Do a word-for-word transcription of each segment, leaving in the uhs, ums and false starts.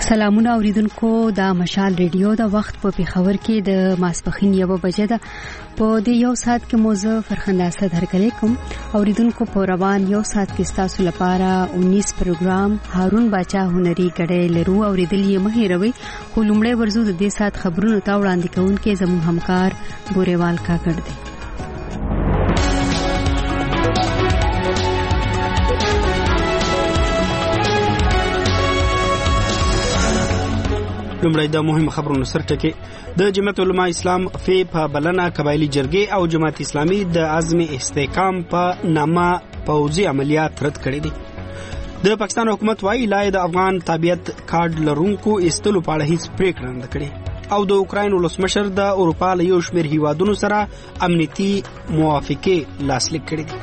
سلامونه اوریدونکو د مشال ریډیو د وخت په پیښور کې د ماسپخین یو بجې ده. په دې یو ساعت کې موزه فرخنده اسد هرکلی کوم. اوریدونکو په روان یو ساعت کې تاسو لپاره انیس پروګرام هارون باچا هنري کډې لرو. اوریدلې مه هېروئ. خو لومړی ورزو د دې ساعت خبرونو ته وړاندې کوونکې زموږ همکار ګوریوال کاکړ دی. لومړی د مهم خبرونو سرټکی. د جمعیت علماء اسلام فی په بلنه قبایلی جرګې او جماعت اسلامي د عزم استحکام په نامه پوځي عملیات رد کړي دي. د پاکستان حکومت وايي لا د افغان تابعیت کارت لرونکو استلو په اړه هیڅ پریکړه نه کړې. او د اوکراین ولسمشر د اروپا له یو شمېر هیوادونو سره امنیتي موافقې لاسلیک کړي دي.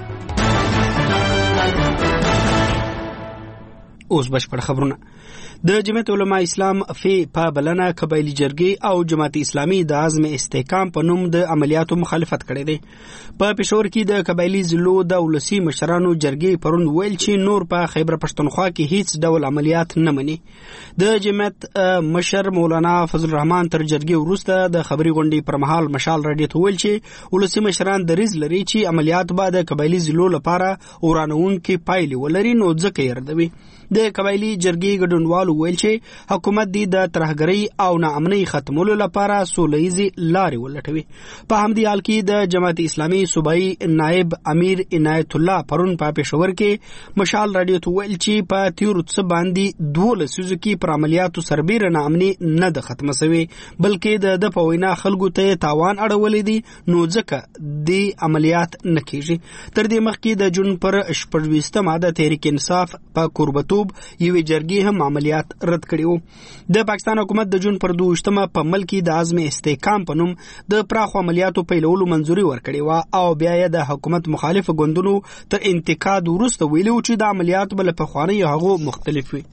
اوس بشپړ خبرونه. د جمعیت علماء اسلام فی په بلنه قبایلی جرګې او جماعت اسلامي د عزم استحکام په نوم د عملیاتو مخالفت کړی دی. په پېښور کې د قبایلی ضلعو د ولسي مشرانو جرګې پرون ویل چې نور په خیبر پښتونخوا کې هیڅ ډول عملیات نه مني. د جمعیت مشر مولانا فضل الرحمن تر جرګې وروسته د خبري غونډې پر مهال مشال راډیو ته ویل چې ولسي مشران دریځ لري چې عملیات به د قبایلی ضلعو لپاره ورانوونکې پایلې ولري، نو ځکه یې ردوي. د قبایلی جرګې ګډونوالو ویل چې حکومت دی د ترهګرۍ او ناامنۍ ختمولو لپاره سولهییزې لارې ولټوي. په همدې حال کې د جماعت اسلامي صوبایي نائب امیر عنایت الله پرون په پېښور کې مشال راډیو ته ویل چې په تیرو څه باندې دوه لسیزو کې پر عملیاتو سربیره ناامني نه ده ختمه سوې، بلکې د د په وینا خلکو ته تاوان اړولی دی، نو ځکه د عملیات نه کیږي. تر دې مخکې د جون پر شپږویشتمه د تحریک انصاف په کوربتوب یوې جرګې هم عملیات رد کړي وو. د پاکستان حکومت د جون پر دوشتمه په ملک کې د عزم استحکام په نوم د پراخو عملیاتو پیلولو منځوري ورکړې و، او بیا یې د حکومت مخالف ګوندونو تر انتقاد وروسته ویلي و چې د عملیاتو بل پخوانیو هغو مختلف وي.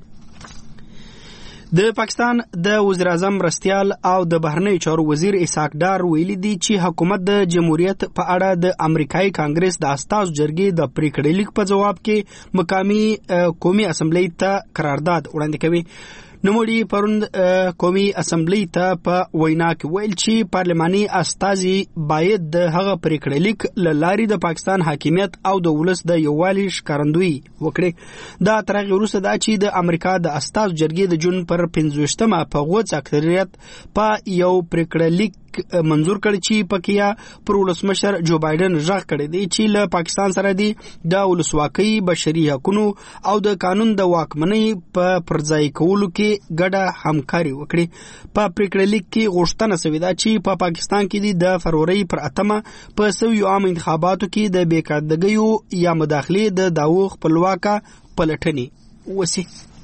د پاکستان د وزیر اعظم مرستیال او د بهرنیو چارو وزیر اسحاق ډار ویلي دي چې حکومت د جمهوریت په اړه د امریکایي کانګرس د استازو جرګې د پریکړې لیک په جواب کې مقامي قومي اسمبلی ته قرارداد وړاندې کوي. نوموړي پرون قومي اسمبلی ته په وینا کې ویل چې پارلماني استازي باید د هغه پریکړې لیک له لارې د پاکستان حاکمیت او د ولس د یووالي ښکارندویي وکړي. دا تر هغې وروسته دا چې د امریکا د استازو جرګې د جون پر پنځویشتمه په غوڅ اکثریت په یو پریکړې لیک منظور کړی چې پکې پر ولسمشر جو بایدن ژغ کړی دی چې له پاکستان سره دی د ولسواکۍ، بشري حقوقو او د قانون د واکمنۍ په پرځای کولو کې ګډه همکاري وکړي. په پریکړې لیک کې غوښتنه شوې ده چې په پاکستان کې د فروری پر اتمه په سویو عام انتخاباتو کې د بېکاردګیو یا مداخلې د دعوو خپلواکه پلټنې وشي.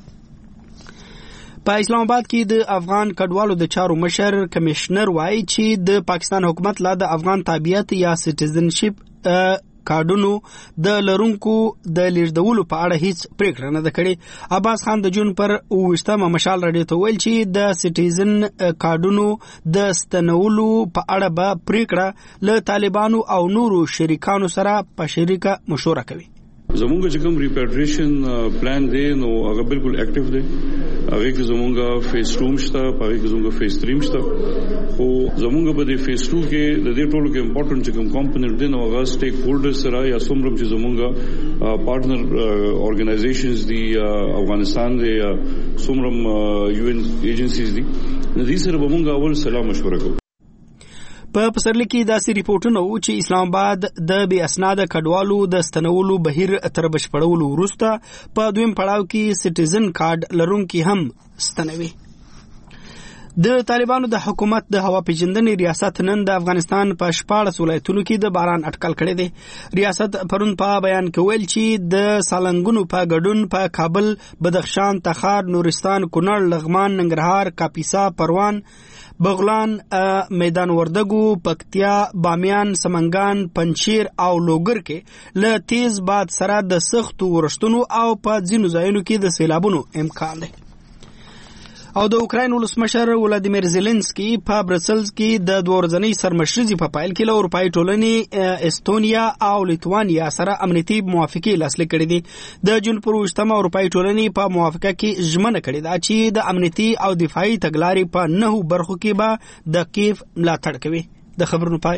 په اسلام آباد کې د افغان کډوالو د چارو مشر کمشنر وایي چې د پاکستان حکومت لا د افغان تابعیت یا سټیزنشپ کارډونو د لرونکو د لیږدولو په اړه هیڅ پریکړه نه ده کړې. عباس خان د جون پر اوویشتمه مشال راډیو ته ویل چې د سټیزن کارډونو د ستنولو په اړه به پریکړه له طالبانو او نورو شریکانو سره په شریکه مشوره کوي. زمونږ چې کوم ریپیټریشن پلان دی نو هغه بالکل اکټیو دی. هغه کې زمونږ فیز ټو شته، هغه کې زمونږ فیز تھری شته. خو زمونږ په دې فیز ټو کې د دې ټولو کې امپورټنت چې کوم کمپوننټ دی نو هغه سټیک هولډرز سره یا څومره چې زمونږ پارټنر اورګنایزیشنز دي، افغانستان دی، څومره یو ان ایجنسیز دي، د دې سره به مونږ اول سلام مشوره کوو. په پسرلي کې داسې ریپورټونه وو چې اسلام آباد د بې اسناده کډوالو د ستنولو بهیر تر بشپړولو وروسته په دویم پړاو کې سټیزن کارډ لرونکي هم ستنوي. د طالبانو د حکومت د هوا پیژندنې ریاست نن د افغانستان په شپاړس ولایتونو کې د باران اټکل کړی دی. ریاست پرون په بیان کې ویل چې د سالنګونو په ګډون په کابل، بدخشان، تخار، نورستان، کونړ، لغمان، ننګرهار، کاپیسا، پروان، بغلان، میدان وردګو، پکتیا، بامیان، سمنګان، پنجشیر او لوګر کې له تیز باد سره د سختو ورښتونو او په ځینو ځایونو کې د سیلابونو امکان دی. او د اوکراین ولسمشر ولادیمیر زيلنسکي په برسلز کې د دوه ورځنۍ سرمشرۍ په پایل کې له اروپایي ټولنې استونیا او لیتوانیا سره امنیتي موافقې لاسلیک کړې دي. د جون پر وشتمه اروپایي ټولنې په موافقه کې ژمنه کړې ده چې د امنیتي او دفاعي تګلارې په نهو برخو کې به د کیف ملاتړ کوي. د خبرونو پای.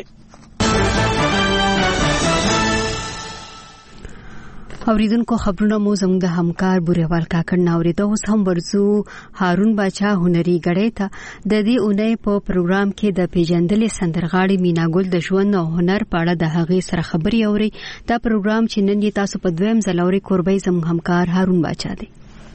اوریدونکو خبرونه مو زموږ د همکار بوريوال کاکړ ناوریده. اوس هم ورزو هارون باچا هنري غړې ته د دې اونۍ په پروګرام کې د پیژندلې سندرغاړي میناګل د ژوند او هنر په اړه د هغې سره خبري اوري. دا پروګرام چې نن یې تاسو په دویم ځل اوري کوربې زموږ همکار هارون باچا دی.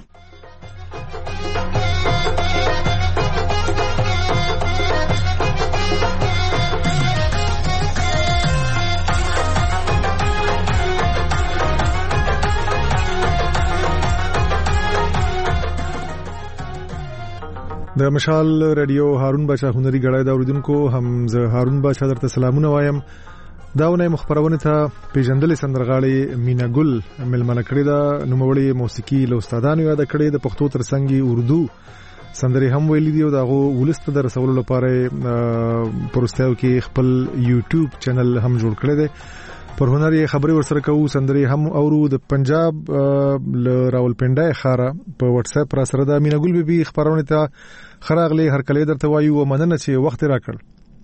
د مشال رادیو هارون باچا هنري غړای دا اوریدونکو هم زه هارون باچا درته سلامونه وایم. داونه مخبرونه ته پیژندل سندرغاړي میناګل ملمنه کړی دا نوموړي موسیقي له استادانو یاد کړی د پښتو ترڅنګ اردو سندري هم ویلي دی او دا ولست در رسول لپاره پروستاو کې خپل یوټیوب چینل هم جوړ کړی دی. پر هنري خبري ورسره کوو سندري هم اورو. د پنجاب ل راولپنډای خاره په واتس اپ را سره د میناګل بیبي خبرونه ته خراغلي هر کله درته وایو ومننه چې وخت راکړ.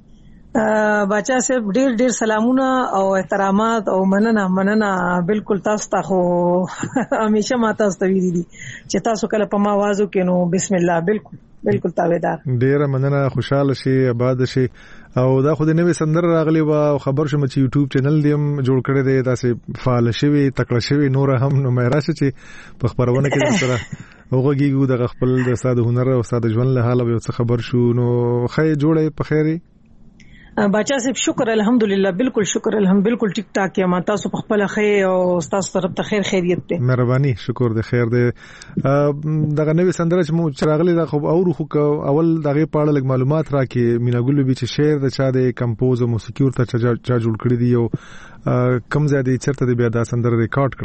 بچا صاحب ډیر ډیر سلامونه او احترامات او مننه مننه بالکل تاسو ته خو همیشه ما تاسو ته ویلي دي چې تاسو کله په ما आवाज وکینو بسم الله بالکل بالکل تابعدار. ډیر مننه خوشاله شي آباد شي او دا خو د نوې سندر راغلی و خبر شوم چې یوټیوب چینل دیم جوړ کړی دی تاسو فعال شوي تکړه شوي نور هم نو مې راشه چې په خبرونه کې سره وګورګو د خپل د استاد هنر او استاد ژوند له حاله به څه خبر شو نو خې جوړې په خیري. بچا صاحب شکر الحمدلله بالکل شکر الحمد بالکل ټیک ټاک یم تاسو په خپل خیر او تاسو طرف ته خیر خیریت ته مهرباني شکر د خیر دی. دغه نوې سندره چې مو چراغلي دا خو او خو اول دغه پاړه لګ معلومات راکې میناګل به چې شعر د چا د کمپوز او موسیقي ورته چا جوړ کړی دی او کم زیاتې چرته دی بیا دا سندره ریکارډ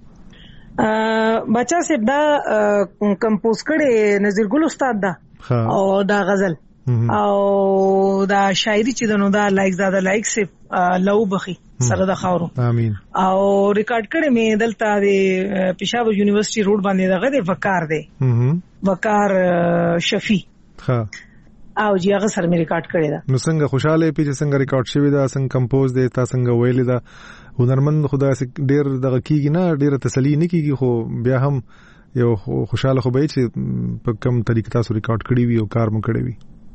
کړه. بچا صاحب دا کمپوز کړي نذیر ګل استاد دا او دا غزل او دا شاعری چې دنو دا لایک زاده لایک سه لو بخي سره د خاورو امين او ریکارډ کړي مې دلته د پېښور یونیورسيټي روډ باندې دغه د وقار دی وقار شفیع ها او جی هغه سره مې ریکارډ کړی دا. نو څنګه خوشاله پی چې څنګه ریکارډ شوی دا څنګه کمپوز دی تاسو څنګه ویل دا هنرمند خدای سي ډیر دغه کیږي نه ډیر تسلی نه کیږي خو بیا هم یو خوشاله خو به چې په کوم طریقه تاسو ریکارډ کړی وي او کار مو کړی وي.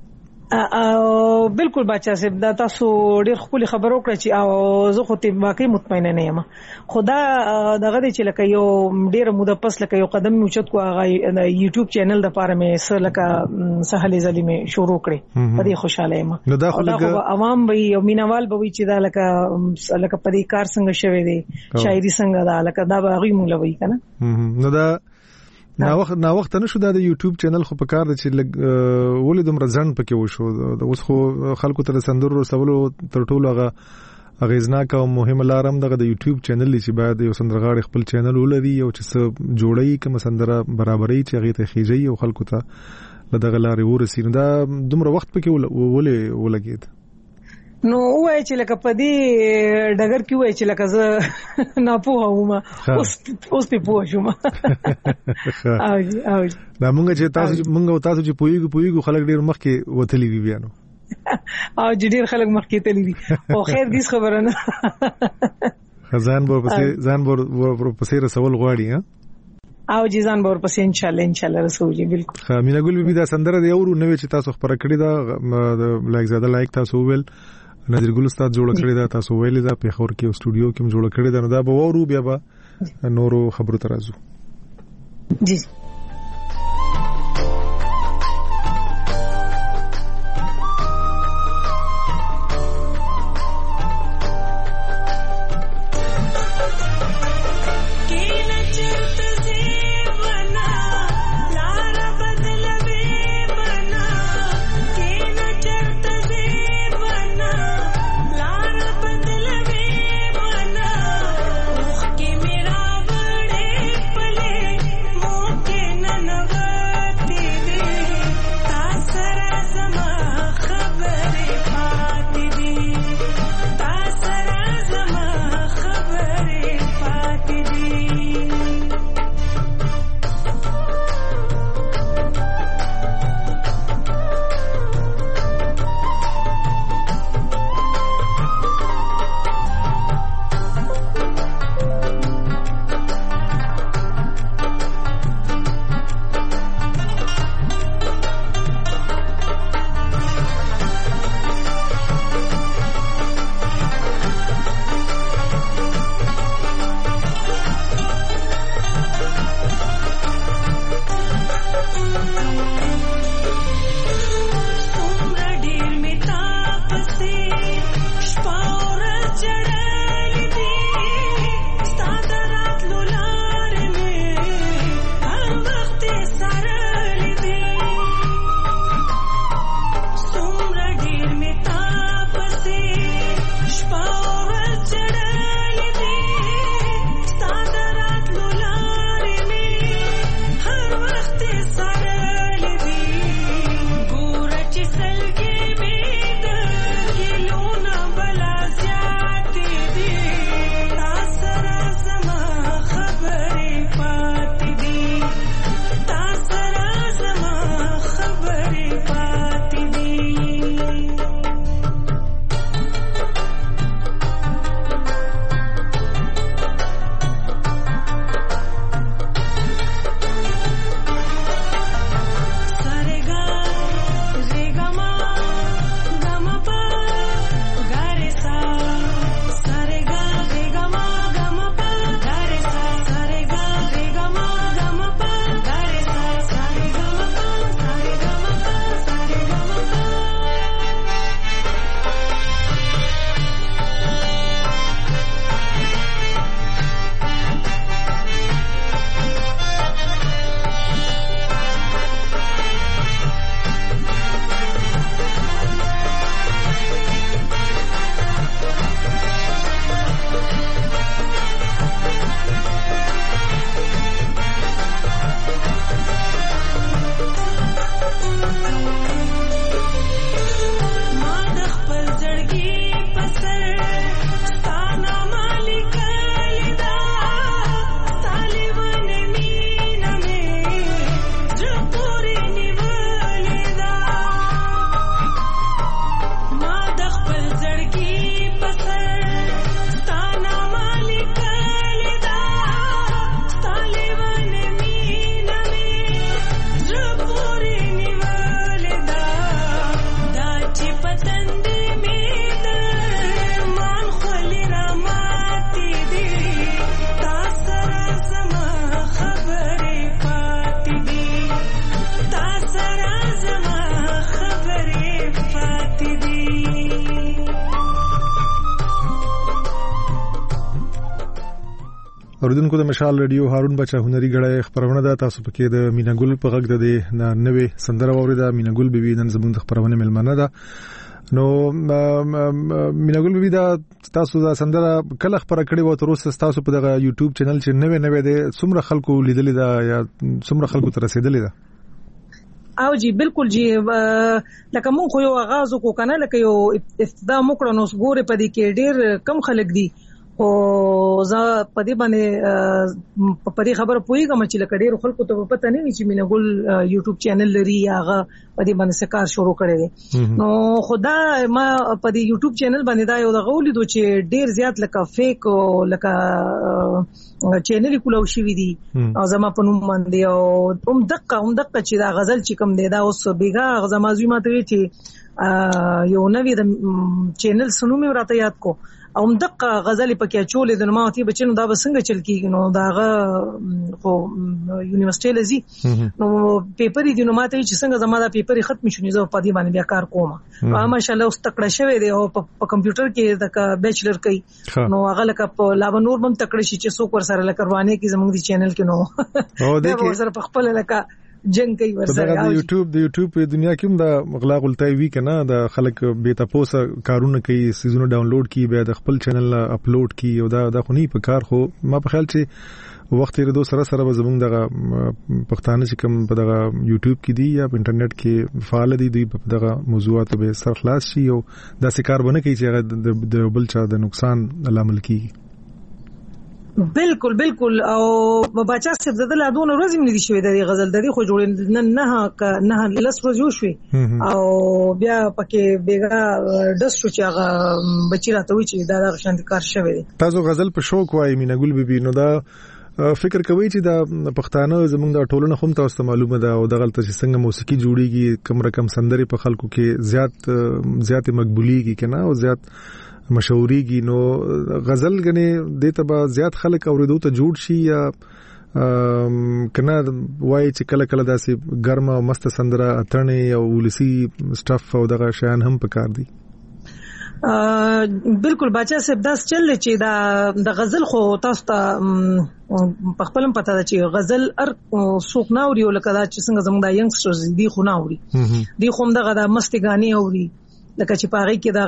او بالکل بچا صاحب دا تاسو ډیر خپل خبرو کړی چې او زه خو ته واقعي مطمئنه نه یم خدا دغه چې لکه یو ډیر موده پس لکه یو قدم اوچت کو هغه یوټیوب چینل د پاره مې سره لکه سهل زلی مې شروع کړی په دې خوشاله یم. نو دا خو لکه عوام به یو مینوال به وي چې دا لکه لکه په دې کار څنګه شوی دی شاعري څنګه دا لکه دا به غي مولوي کنه. نو دا نا وخت نا وخت نشو دا د یوټیوب چینل خو په کار د چې ولې دومره ځن پکې وشو اوس خو خلکو ته سندرو رسولو تر ټولو هغه اغیزناک او مهمه لارم دغه د یوټیوب چینل چې باید یو سندرغاړي خپل چینل ولري او چې څه جوړي کوم سندره برابرۍ چې هغه ته خېږي او خلکو ته دغه لارې ورسي دا دومره وخت پکې ولې ولګید. نو وای چې لکه پدې ډګر کې وای چې لکه زه ناپوه وم اوس اوس په پوه شوم. او او دا مونږ چې تاسو مونږ تاسو چې پویګو پویګو خلک ډیر مخکې وتلی وی بیانو او ډیر خلک مخکې تلی دي او خیر دې خبره نه خزان به پسې ځان به پسې رسول غواړي ها او جیزان بور پسې ان شاء الله ان شاء الله رسولي بالکل. خا میناګل بیبي دا سندره دی اورو نوې چې تاسو خبره کړې دا لایک زیاده لایک تاسو ویل نذیر ګل استاد جوړ کړی دا تاسو ویل دا په خور کې سټوډیو کې جوړ کړی دا نو دا به ورو بیا به نورو خبرو ترازو جی. Okay. اوریدونکو د مشال رادیو هارون بچا هنري غړې خبرونه ده تاسو پکې د میناګل په غږ د نوې سندره اوریدا میناګل بیبي نن زموږ د خبرونه ملمنه ده نو میناګل بیبي دا تاسو دا سندره کله خبره کړې و تر اوسه تاسو په دغه یوټیوب چینل چې نوې نوې ده څومره خلکو لیدلې ده یا څومره خلکو ته رسیدلې ده او جی بالکل جی لکه مونږ خو یو آغاز وکړو کنه لکه یو ابتدا موکړو نو ګوره پدې کې ډېر کم خلک دي او زه په دې باندې په دې خبره پوهیږم چې لکه ډېر خلکو ته پته نه وي چې میناګل یوټیوب چینل لري هغه په دې باندې سکار شروع کړی دی نو خدا ما په دې یوټیوب چینل باندې دا یو دغه ولیدو چې ډېر زیات لکه فیک او لکه چینل کولو شي وي دي او زما په نوم باندې او هم دقه هم دقه چې دا غزل چې کوم دی دا اوس بیګا زما زوی ماته وی چې یو نوې د چینل سنوم راته یاد کو او دغه غزل پکې چولې د نماوتي بچنو دا بسنګ چل کیږي نو داغه خو یونیورسيټي لذي نو پیپر دي نو ماته چې څنګه زما دا پیپر ختم شونی زه په دې باندې بیا کار کوم ماشاءالله اوس تکړه شوی دی او په کمپیوټر کې د بیچلر کوي نو هغه لکه په لا نور بم تکړه شي چې څوک ور سره لکروانه کې زموږ دی چینل کې نو او دا ور په خپل لکه جنگ کوي ورسره د یوټیوب د یوټیوب په دنیا کې هم د غلا غلطای وی کنه د خلک به تاسو کارونه کوي سيزونه ډاونلوډ کی به د خپل چینل اپلوډ کی او دا د خونی په کار خو ما په خیال چې وخت یې دو سره سره زمونږ دغه پښتانه چې کوم په دغه یوټیوب کې دی یا په انټرنیټ کې فعال دي دوی په دغه موضوعات به سر خلاص شي او دا سکار بنه کوي چې د بل چا د نقصان لامل کیږي بالکل بالکل او بچا صاحب زده لا دون ورځې ملي شوې د غزل د دې خو جوړ نه نه نه لس ورځې شوې او بیا پکې بیګا د شو چې هغه بچی راته وی چې دا د شاندې کار شوی تاسو غزل په شوق وای میناګل بیبي نو دا فکر کوي چې دا پښتانه زموږ د ټولنه خو تاسو معلومه ده او دغه چې څنګه موسیقي جوړیږي کم رقم سندري په خلکو کې زیات زیات مقبوليږي کنه او زیات مشهوريږي نو غزل غني دته به زیات خلک اوریدو ته جوړ شي یا کنه وای چې کله کله داسې ګرمه او مست سندره اترنه او ولسی سټاف او دغه شیان هم پکار دي بالکل بچا صاحب داس چل چې دا د غزل خو تاسو ته په خپلم پته ده چې غزل ار سوق نه اوري لکه دا چې څنګه زموږ د ینګسترز دی خو نه اوري دی خو دغه د مست غاني اوري لکه چې پاره کې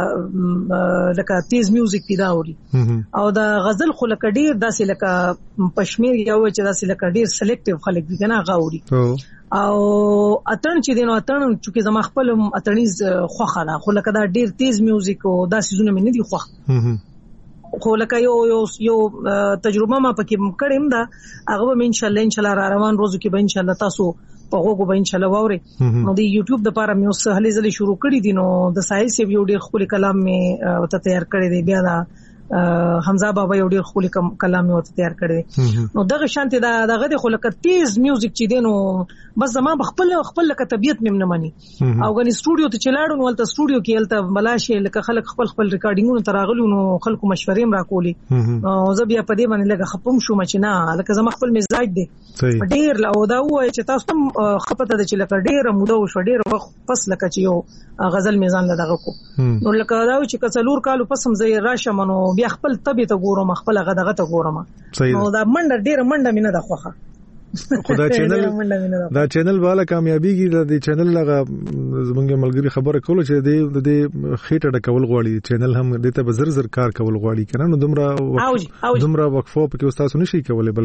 دغه لکه تیز میوزیک دی دا اوري او د غزل خو لکه ډیر داسې لکه پښمیر یو چې داسې لکه ډیر سلیکټیو خلک دي کنه غاوري او اتن چې دینو اتن چې زما خپل اتنیز خوخه ده خو لکه دا ډیر تیز میوزیک او داسې زونه مې نه دي خوخ خو لکه یو یو یو تجربه ما پکې کړم دا هغه به ان شاء الله ان شاء الله را روان روزو کې به ان شاء الله تاسو په هغه به ان شاء الله ووري نو د یوټیوب د لپاره مې اوس هلي ځلې شروع کړی دي نو د سایل سی یو ډیر خپل کلام مې ته تیار کړی دی بیا دا حمزه بابا یو ډیر خپل کلام مې ته تیار کړی نو دغه شانتي دا دغه د خلک تیز میوزیک چې دینو بس زما خپل خپل لکه طبيعت مې نه مانی او غني سټوډیو ته چلاړو نو ولته سټوډیو کې الته بلاشه لکه خلک خپل خپل ریکارډینګونو تراغلو نو خلکو مشورې را کولی او زه بیا په دې باندې لکه خپم شو مچ نه لکه زما خپل مزاج دی ډیر لا او دا وای چې تاسو هم خپته د چې لکه ډیر موده شو ډیر وخت پس لکه چې یو غزل میزان لدغه کو نو لکه دا چې کڅلور کالو پس هم زه راشه منو بیا خپل طبيعت ګورم خپل غدغه ته ګورم نو دا منډه ډیر منډه مینه د خوخه خدا چینل دا چینل والا کامیابیږي د چینل لغه زمونږ ملګری خبره کوله چې د د خېټه ډکول غواړي چینل هم د ته بزر زر کار کول غواړي کنه نو دومره دومره وقفو په کې استاد نشي کولای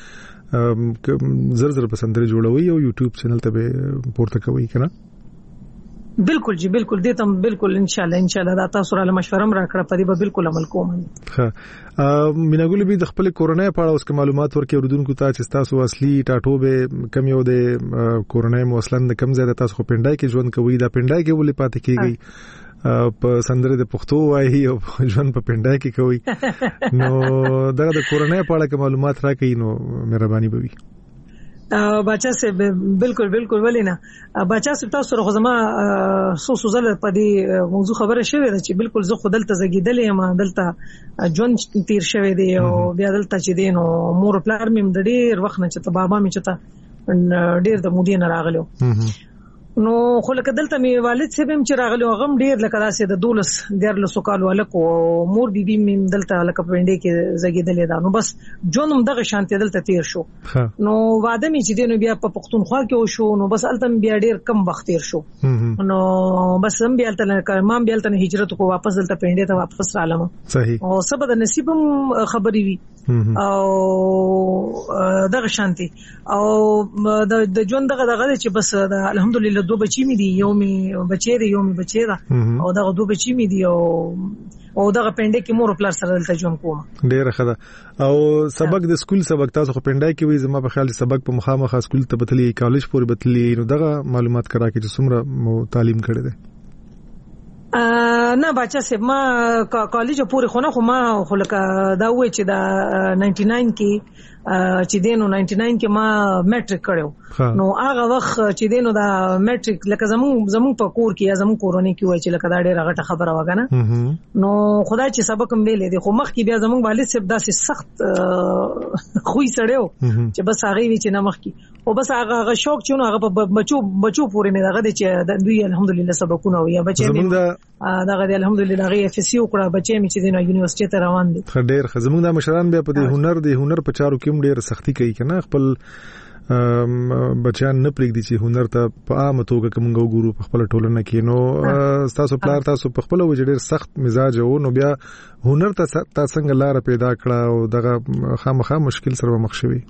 بلکې زر زر پسندري جوړوي او یوټیوب چینل ته به پورته کوي کنه بالکل جی بالکل دې ته بالکل ان شاء الله ان شاء الله دا تاسو را مشوره را کړه په دې به بالکل عمل کوم. ها میناګل به د خپل کورونای په اړه اوس معلومات ورکړي اوردونکو ته چې تاسو اصلي ټاټو به کم یو د کورونای موصلن د کم زیاده تاسو په پندای کې ژوند کوي دا پندای کې ولې پاتې کیږي په سندره د پښتو وایي او ژوند په پندای کې کوي نو دا د کورونای په اړه معلومات راکړي نو مهرباني به وي. بچا سے بالکل بالکل ولینا بچا سے تاسو سره زما سو سو زله په دې موضوع خبره شوې ده چې بالکل زه خودل ته زګیدلې ما دلته جون تیر شوې دی او بیا دلته چې دین او مور پلار مې د ډیر وخت نه چې ته بابا مې چې ته ډیر د مودې نه راغلو نو خو لکه دلته مې والد صاحب هم چې راغلو غم ډیر لکه داسې د دولس ډیر له سوکال ولکو مور بي بي مې دلته لکه پندې کې زګیدلې ده نو بس جونم دغه شانتي دلته تیر شو نو واده مې چې دینو بیا په پښتونخوا کې وشو نو بس الته بیا ډیر کم وخت تیر شو نو بس هم بیا الته مام بیا الته هجرت کو واپس دلته پندې ته واپس رالم صحیح او سبا د نصیبم خبري وي او دغه شانتي او د جون دغه دغه چې بس الحمدلله دو بچی می دي یو می بچی دی یو می بچی دا او دغه دو بچی می دي او او دغه پنده کې مور پلار سره دلته جون کوم ډیر خدا او سبق د سکول سبق تاسو خو پنده کې وي زما په خیال سبق په مخامخ سکول ته بتلی کالج پورې بتلی نو دغه معلومات کرا کې چې څومره تعلیم کړی دی نه بچا سه ما کالج پورې خونه خو ما خو لکه دا وای چې دا نننه کې چې دینو نننه کې ما میټریک کړو نو هغه وخت چې دینو دا میټریک لکه زمو زمو په کور کې یا زمو کورونه کې وای چې لکه دا ډېر غټه خبره وګنه نو خدای چې سبق هم ویلې دي خو مخ کې بیا زمو والد صاحب داسې سخت خوې سړیو چې بس هغه وی چې نه مخ کې او بس هغه شوق چې نو هغه بچو بچو پورې مې دغه چې دوی الحمدلله سبقونه وي بچي مې دغه الحمدلله غي اف سي وکړه بچي مې چې دینو یونیورسيټي ته روان دي ډېر خزمون د مشران بیا په دې هنر د هنر په چارو کې ډېر سختي کوي کنه خپل بچیان نه پرېږدي چې هنر ته په عامه توګه کوم ګورو په خپل ټولنه کې نو تاسو پلار تاسو په خپل وجه ډېر سخت مزاج وو نو بیا هنر ته تاسو څنګه لار پیدا کړه او دغه خامخا مشکل سره مخ شوي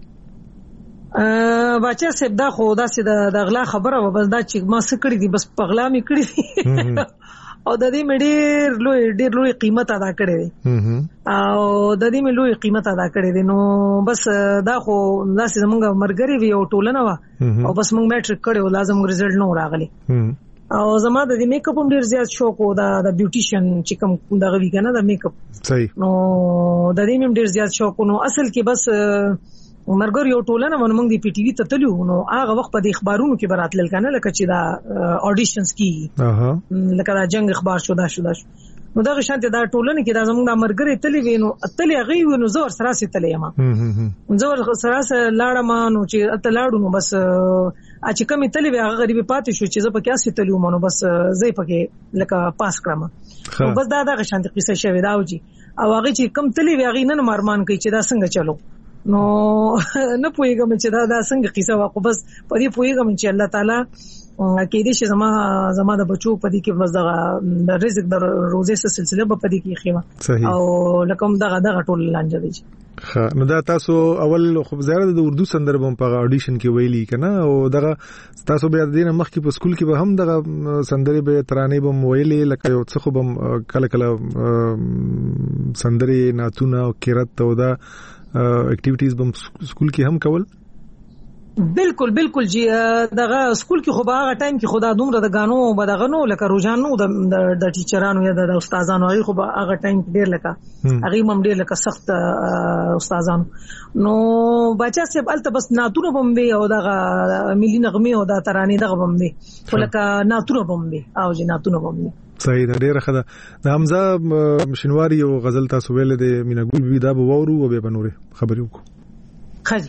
بچا سب دا خو دا سي د غلا خبره و بس دا چې ما سکړی دي بس پغلا می کړی دي او د دې مډیر لوی ډیر لوی قیمت ادا کړی دی او د دې مې لوی قیمت ادا کړی دی نو بس دا خو داسې زمونږ مرګري وی او ټولنه وا او بس موږ میټریک کړو لازم رزلټ نو راغلی او زما د دې میک اپ هم ډیر زیات شوق و دا د بیوټیشن چې کوم دغه وی کنه د میک اپ صحیح نو د دې مې ډیر زیات شوق نو اصل کې بس مرګر یو ټولنه مونږ دی پی ټی وی ته تلو نو هغه وخت په د اخبارونو کې براتل کنه لکه چې دا اډیشنز کی اها لکه دا جنگ اخبار شو دا شو دا نو دا شانته دا ټولنه کې دا زموږ د مرګري تلې وینو تلې غي وینو زور سره سي تلې ما زور سره سره لاړه ما نو چې ته لاړو نو بس ا چې کمی تلې هغه غریب پاتې شو چې زه پکې اسې تلې مونږ بس زې پکې لکه پاس کړم بس دا دا شانته قصه شوی دا وږي او هغه چې کم تلې هغه نن مرمان کوي چې دا څنګه چلو نو نه پوهیږم چې دا دا څنګه قصه واکو بس په دې پوهیږم چې الله تعالی کې دې چې زما زما د بچو په دې کې بس دغه د رزق د روزي سلسله په دې کې خېما او لکه دغه دغه ټول لانجه دي ها نو دا تاسو اول خو زیاده د اردو سندرب په اډیشن کې ویلي کنه او دغه تاسو بیا د دینه مخکې په سکول کې به هم دغه سندري به ترانه به ویلي لکه یو څه خو به کله کله سندري ناتونه او قرات او دا اکټیویټیز به سکول کې هم کول بالکل بالکل جی دغه سکول کې خو هغه ټایم کې خدا دومره د غانو بدغنو لکه روزانو د د ټیچرانو یا د استادانو هغه خو هغه ټایم ډیر لکه هغه مم ډیر لکه سخت استادانو نو بچا سه الته بس ناتونه بمبي او دغه ملي نغمه او د ترانه دغه بمبي ولکه ناتونه بمبي او جی ناتونه بمبي صحیح ده ډیره ښه ده د حمزه شنواری او غزل تاسو ویل د مینګول بي دا به وورو او به بنوري خبرې وکړو خاص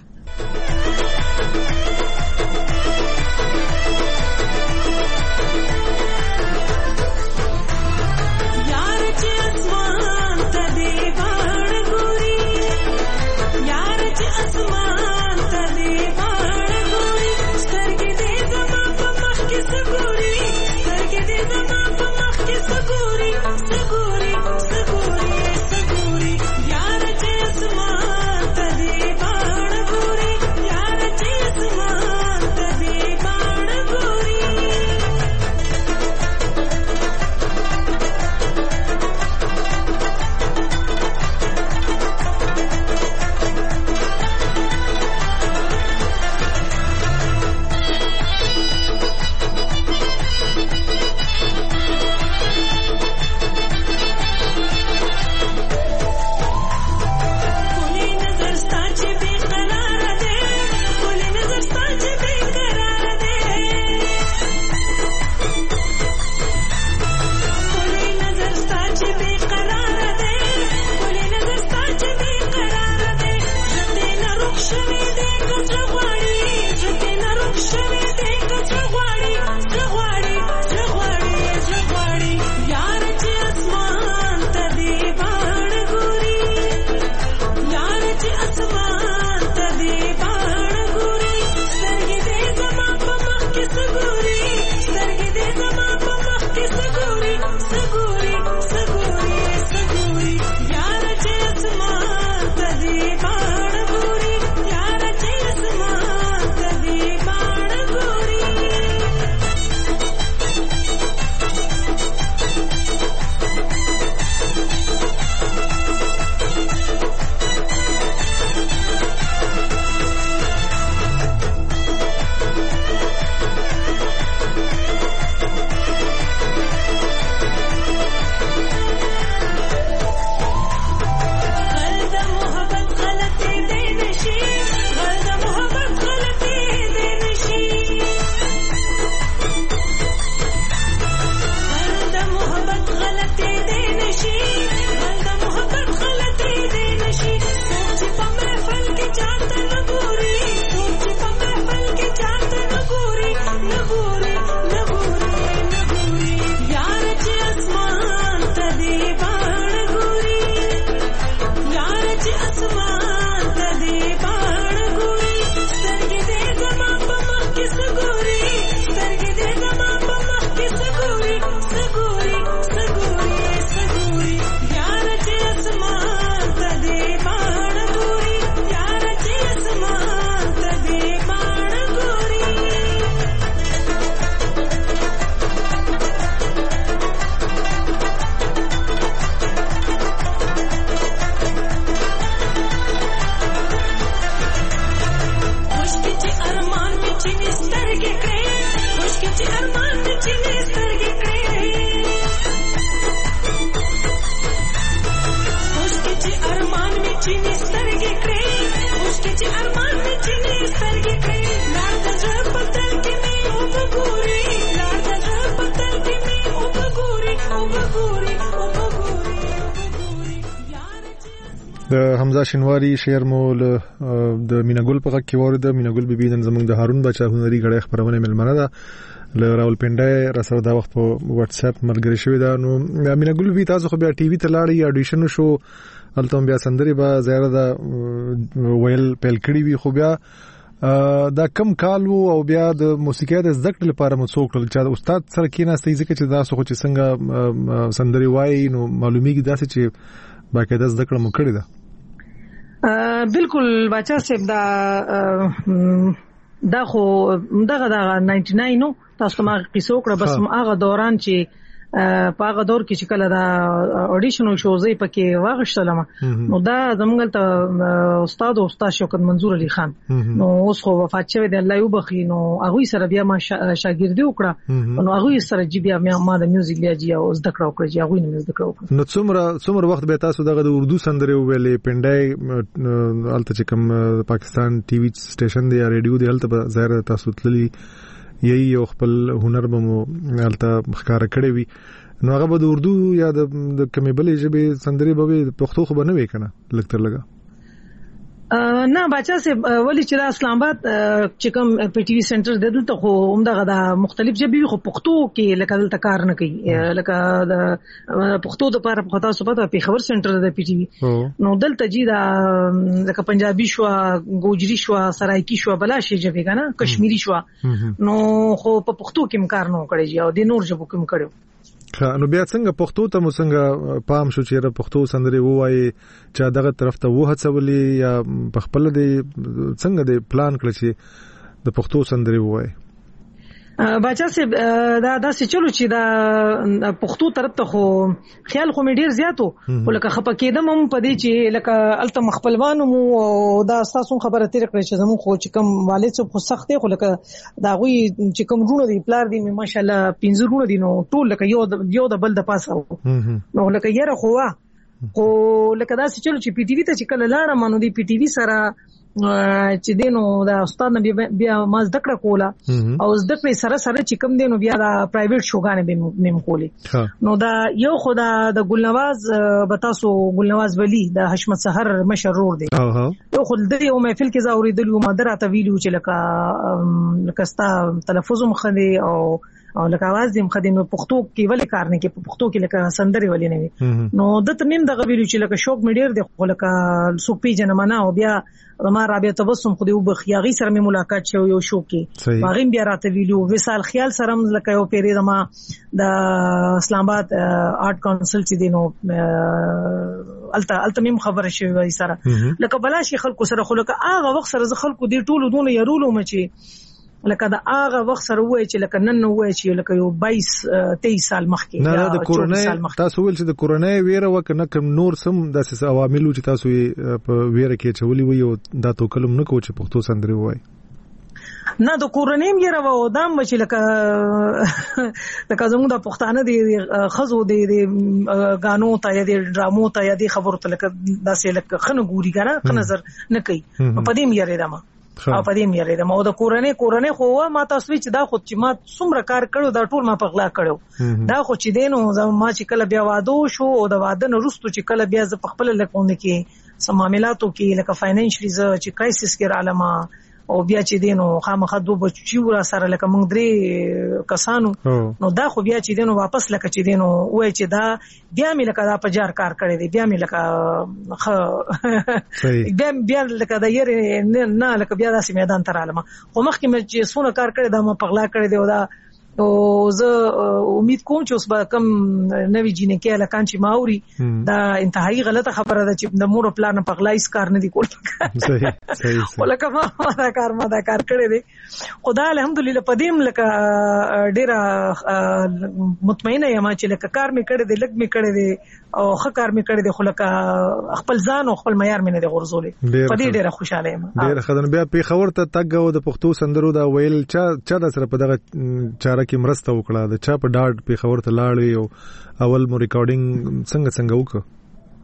حمزه شینواری شعر مو د میناګل په غږ کې ورده. میناګل بیبي نن زموږ د هارون بچا هنري غړې خبرونه ملمنه ده له راولپنډي را سره دا وخت په واتس اپ مرګري شوی دا. نو میناګل بیبي تاسو خو بیا ټي وي ته لاړی اډیشن شو الته بیا سندري به زیاده دا ویل پیل کړی وی خو بیا دا کم کال وو او بیا د موسیقي د زده کړې لپاره مو څوک کړل چې استاد سره کېناستې ځکه چې دا څه چې څنګه سندري وای نو معلومیږي داسې چې باقاعده زده کړه مو کړې ده. بالکل بچا صاحب دا دا خو دغه دا ناینټي ناین نو تاسو ما قصو کړه بس هغه دوران چې په هغه دور کې چې کله دا اډیشنل شوزې پکې واغښتلم نو دا زمونږ ته استاد او استاد شوکت منظور علي خان نو اوس خو وفات شوی دی الله یو بخي نو هغه سره بیا ما شاګردي وکړه نو هغه سره چې بیا ما د میوزیک بیا جی او زده کړو کړی هغه نه زده کړو. نو څومره څومره وخت به تاسو دغه د اردو سندري ویلې پندای الته چې کوم پاکستان ټي وي سټیشن دی یا ریډیو دی الته ظاهر تاسو تللی یی یو خپل هنر به مو الته مخکاره کړی وي نو هغه به د اردو یا د کومې بلې ژبې سندري به د پښتو خو به نه وي کنه لکتر لګا نه بچا سه ولی چې اسلام آباد چې کوم پی ټي وي سنټر د دلته خو همدغه د مختلف ژبې خو پښتو کې لکه دلته کار نه کوي لکه د پښتو د لپاره په تاسو پته په خبر سنټر د پی ټي وي نو دلته جی دا لکه پنجابي شو ګوجري شو سرایکی شو بلا شي ژبې کنه کشمیری شو نو خو په پښتو کې کار نه کړی او د نور ژبو کې کړو. نو بیا څنګه پښتو ته مو څنګه پام شو چې را پښتو سندري وایي چې دغه طرف ته وه څولې یا په خپل دی څنګه دی پلان کړی چې د پښتو سندري وایي؟ بچا سه دا دا چې چلو چې دا پښتو طرف ته خو خیال خو مې ډیر زیاتو ولکه خپه کېدم هم پدې چې لکه الته مخبلوانو مو دا تاسو خبره تیر کړی چې زموږ خو چې کوم والد صاحب خو سخت دی خو لکه دا غوي چې کوم رونه دی پلار دی ماشاءالله پنځه رونه دي نو ټول لکه یو یو د بل د پاسه نو لکه یره خو خو لکه دا چې چلو چې پی ټی وی ته چې کله لاړم نو دی پی ټی وی سره چې دینو دا استاد نبی بیا ما زده کړ کولا او زده کړې سره سره چې کوم دینو بیا دا پرایویټ شوګانې به مم کولې نو دا یو خدا د ګلنواز بتاسو ګلنواز ولی د حشمت سحر مشرور دی یو خل د یو محفل کې زاوري دلو مدره تویلو چې لکه لکه ستا تلفظ مخدي او او لکه आवाज دیم خدمت پښتو کې ولې کار نه کې پښتو کې لکه سندري ولې نه وي نو د تمیم د غویلو چې لکه شوق مې ډیر دی خو لکه سوپی جنمنه او بیا ما رابطه تبسم خو دی وبخیاغي سره مې ملاقات شو یو شو کې باغیم بیا راته ویلو وسال خیال سره لکه یو پیری دما د اسلام آباد آرت کونسل چې دینو الته الته مم خبره شوی سره لکه بلا شي خلکو سره خو لکه هغه وخت سره خلکو دی ټولو دونه يرولو مچي لکه دا هغه وخت سره وای چې لکه نن وای چې لکه یو بایس تیئیس سال مخکې نه د کورونای تاسو ول چې د کورونای ویره وکنه کوم نور سم د سیس عواملو چې تاسو په ویره کې چولي وي او دا تو کلم نه کو چې پښتو سندري وای نه د کورونیم یې راو دام چې لکه لکه زموږ د پښتانه دی خزو دی غانو ته یا دی ډرامو ته یا دی خبرو ته لکه داسې لکه خنه ګوري کنه خ نظر نه کوي په دې مې یې راځم او په دې مې لري مو د کورنۍ کورنۍ خو ما تاسو چې دا خو چې ما څومره کار کړو دا ټول ما په غلا کړو دا خو چې دینو ما چې کله بیا واده شو او د واده نه وروسته چې کله بیا ز په خپل لکونه کې سم معاملاتو کې لکه فاینانشلی ز چې کرایسس کې رالما او بیا چې دینو خامخا دوه بچي ور سره لکه موږ درې کسانو نو دا خو بیا چې دینو واپس لکه چې دینو وای چې دا بیا مې لکه دا په جار کار کړی دی بیا مې لکه بیا بیا لکه دا یې نه لکه بیا داسې میدان ته رالم خو مخکې مې چې سونه کار کړی دا ما په غلا کړی دی او دا او زه امید کوم چې اوس به کم نوې جینکې لکان چې ماوري دا انتهایی غلطه خبره ده چې د مور پلان په غلایس کار نه دی کول صحیح صحیح ولکه ما دا کار ما دا کار کړی دی خدای الحمدلله پدیم لکه ډیر مطمئنه یم چې لکه کار مې کړی دی لګ مې کړی دی او ښه کار مې کړی دی خو لکه خپل ځان او خپل معیار مې نه دی غورځولې پدې ډیره خوشاله یم ډیر خدای بیا په خبر ته تګ او د پښتو سندرو دا ویل چا چا د سره په دغه چاره کې مرسته وکړه د چا په ډاډ په خبر ته لاړې او اول مو ریکارډینګ څنګه څنګه وکړه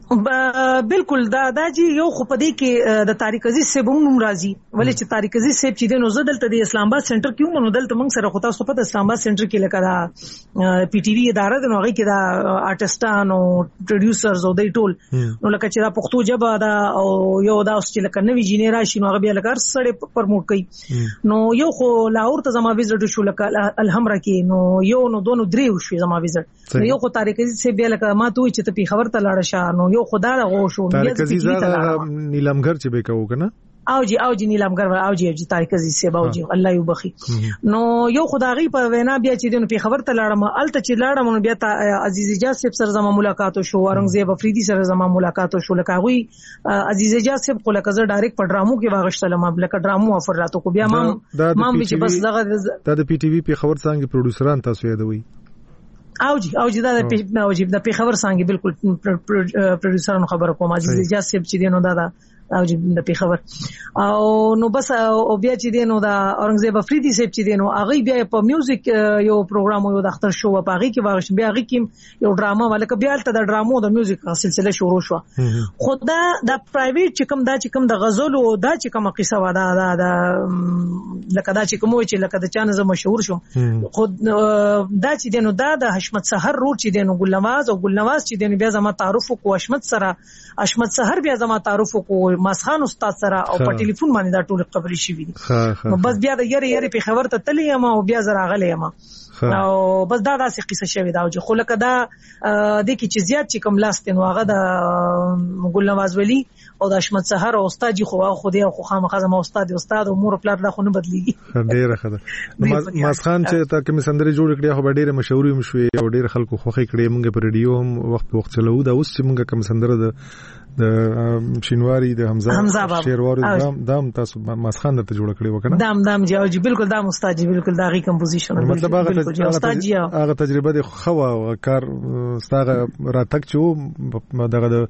بالکل دا دا جی یو خو پدې کې د طارق عزیز صاحب هم راځي ولې چې طارق عزیز صاحب چې د نو زدل ته د اسلام آباد سنټر کې نو دلته موږ سره خو تاسو په اسلام آباد سنټر کې لکه دا پی ټی وی اداره د نوغي کې دا آرټستان او پروډوسرز او د ټول نو لکه چې دا پښتو ژبه دا او یو دا اوس چې لکه نوې جنریشن هغه بیا لکه سړی پرموټ کوي نو یو خو لاهور ته زما ویزټ شو لکه الحمرا کې نو یو نو دوه درې شو زما ویزټ نو یو خو طارق عزیز صاحب بیا لکه ما ته چې ته په خبر ته لاړ شه نو یو خدا غو شو طارق عزیز نیلامګر چې به کوو کنه او جی او جی نیلامګر او جی جی طارق عزیز صاحب او جی الله یو بخي نو یو خدایي په وینا بیا چې دنه په خبر ته لاړم الته چې لاړم نو بیا عزیز اجاز صاحب سره زما ملاقات شو اورنګزیب افریدي سره زما ملاقات شو لکه غوي عزیز اجاز صاحب خو لکه زه ډایرکټ په ډرامو کې واغشتلم لکه ډرامو افر راتو کو بیا ما ما چې بس دغه د پی ټی وی په خبر څنګه پروډوسران تاسو یادوي او جی او جی دا د او جی د په خبر څنګه بالکل پروډوسرانو خبر کوم عزیز اجاز صاحب چې دینو دا او جی د په خبر او نو بس او بیا چې دینو دا اورنګزیب افریدي صاحب چې دینو هغه بیا په میوزیک یو پروګرام یو د اختر شو په هغه کې واغش بیا هغه کې یو ډراما ولکه بیا تل د ډرامو د میوزیک سلسله شروع شو خدا د پرایویټ چې کوم دا چې کوم د غزل او دا چې کوم قصه ودا دا د لکه دا چې کوم چې لکه د چانه زما مشهور شو خود دا چې دینو دا د حشمت سحر روټ چې دینو ګل نواز او ګل نواز چې دینو بیا زما تعارف کو حشمت سره حشمت سحر بیا زما تعارف کو ماسخان استاد سره او په ټلیفون باندې دا ټول خبرې شي وي نو بس بیا د یری یری په خبر ته تلې ما او بیا زرا غلې ما او بس دا داسې قصه شوی دا چې خو لکه دا د کی چې زیات چې کوم لاست نو هغه د ګل نواز ولی او د حشمت سحر او استاد خو خو دی خو خامخا زما استاد استاد او مور پلار دا خو نه بدلیږي ډیره خبره ماسخان چې تا کوم سندري جوړ کړی خو ډیره مشهور هم شوی او ډیره خلکو خوخي کړی مونږ په ریډیو هم وخت په وخت چلو دا اوس چې مونږ کوم سندره د د شینواری د حمزه شیرواری دام دام تاسو ماسخان ته جوړ کړی وکنه دام دام جی او جی بالکل دام استاد جی بالکل دا غي کمپوزیشن مطلب هغه استاد جی هغه تجربه د خو کار ستاره راتک چې دغه د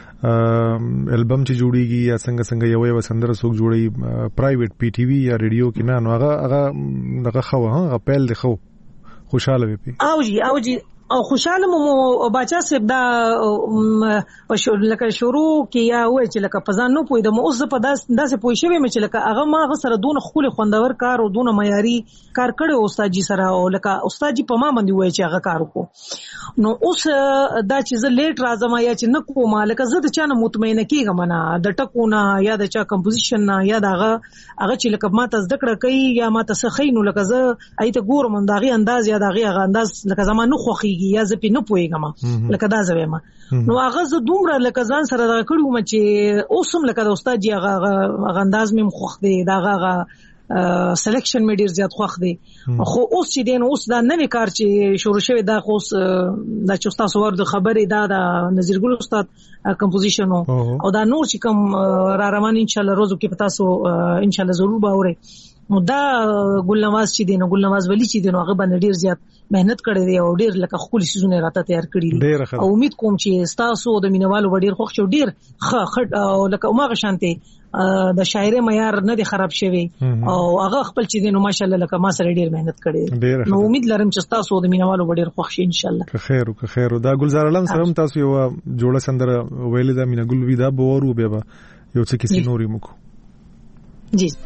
البم چې جوړیږي یا څنګه څنګه یو یو سندره څوک جوړي پرایویټ پی ټی وی یا ریډیو کې نه نو هغه هغه دغه خو هغه پیل دی خو خوشاله وي او جی او جی او خوشاله مو بچا سب دا لکه شروع کې یا وای چې لکه پزان نو پوي د مو اوس په داس داسې پوي شوی مې چې لکه هغه ما غ سره دون خول خوندور کار او دون معیاري کار کړو استاد جی سره او لکه استاد جی په ما باندې وای چې هغه کار وکړو نو اوس دا چې زه لیټ راځم یا چې نه کوم لکه زه د چانه مطمئنه کیږم نه د ټکونه یا د چا کمپوزیشن نه یا دغه هغه چې لکه ما ته زده کړه کوي یا ما ته سخینو لکه زه ایته ګورم دغه انداز یا دغه انداز لکه زمانه خوخي یا زه په نه پويګم لکه دا زویم نو هغه زه دومره لکه ځان سره دا کړو چې اوسم لکه د استاد جی هغه غنداز مم خوخ دی دا هغه سلیکشن مې ډیر زیات خوخ دی خو اوس چې دین اوس دا نوې کار چې شروع شوی دا خو دا چې تاسو ورته خبرې دا د نذیر ګل استاد کمپوزیشن او دا نور چې کوم را روان ان شاء الله روزو کې پتا سو ان شاء الله ضرور باوري نو دا ګل نواز چې دین ګل نواز ولی چې دین هغه باندې ډیر زیات مهنت کړی دی او ډیر لکه خپل سيزونه راته تیار کړی دي او امید کوم چې تاسو د مینوالو ډیر خوښ شو ډیر خ او لکه عمر شانته د شاعر معیار نه دی خراب شوی او هغه خپل چې دین ماشاءالله لکه ما سره ډیر مهنت کړی نو امید لرم چې تاسو د مینوالو ډیر خوښ شي ان شاء الله که خیر او که خیر دا ګلزار علم سره تاسو یو جوړه سندره ویلې دا مینا ګل وی دا بورو به یو څه کیسې نوري مکو جی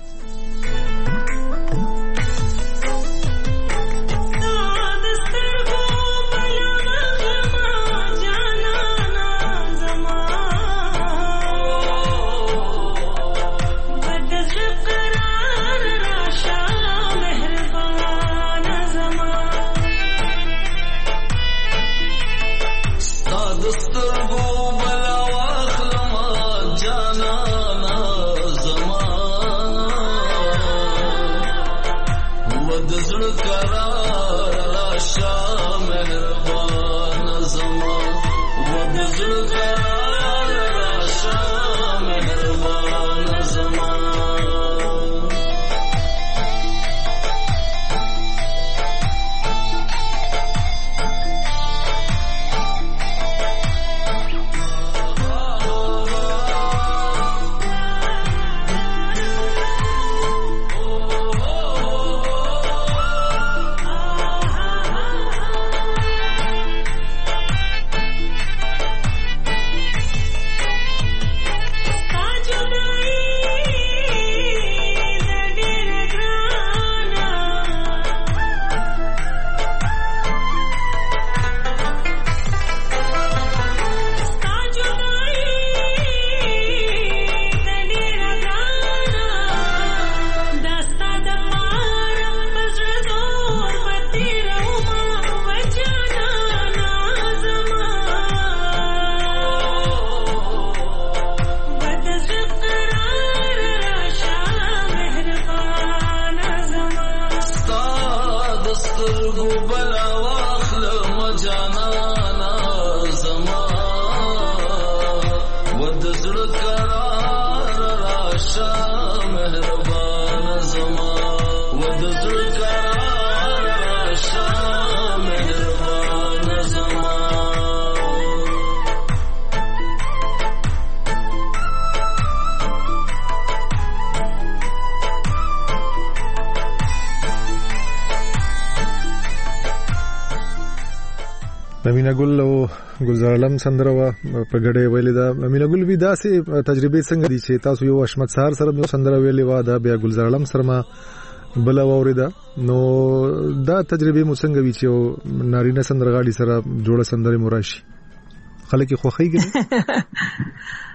میناګل او ګلزار علم سندره وا په ګډه ویلې دا میناګل وی دا سي تجربه څنګه دي چې تاسو یو اشمت سهار سره یو سندره ویلې وا دا بیا ګلزار علم سره ما بل اوریدا نو دا تجربه مو څنګه وی چې نارینه سندرغاړي سره جوړه سندره مراشي خلک خوخیږي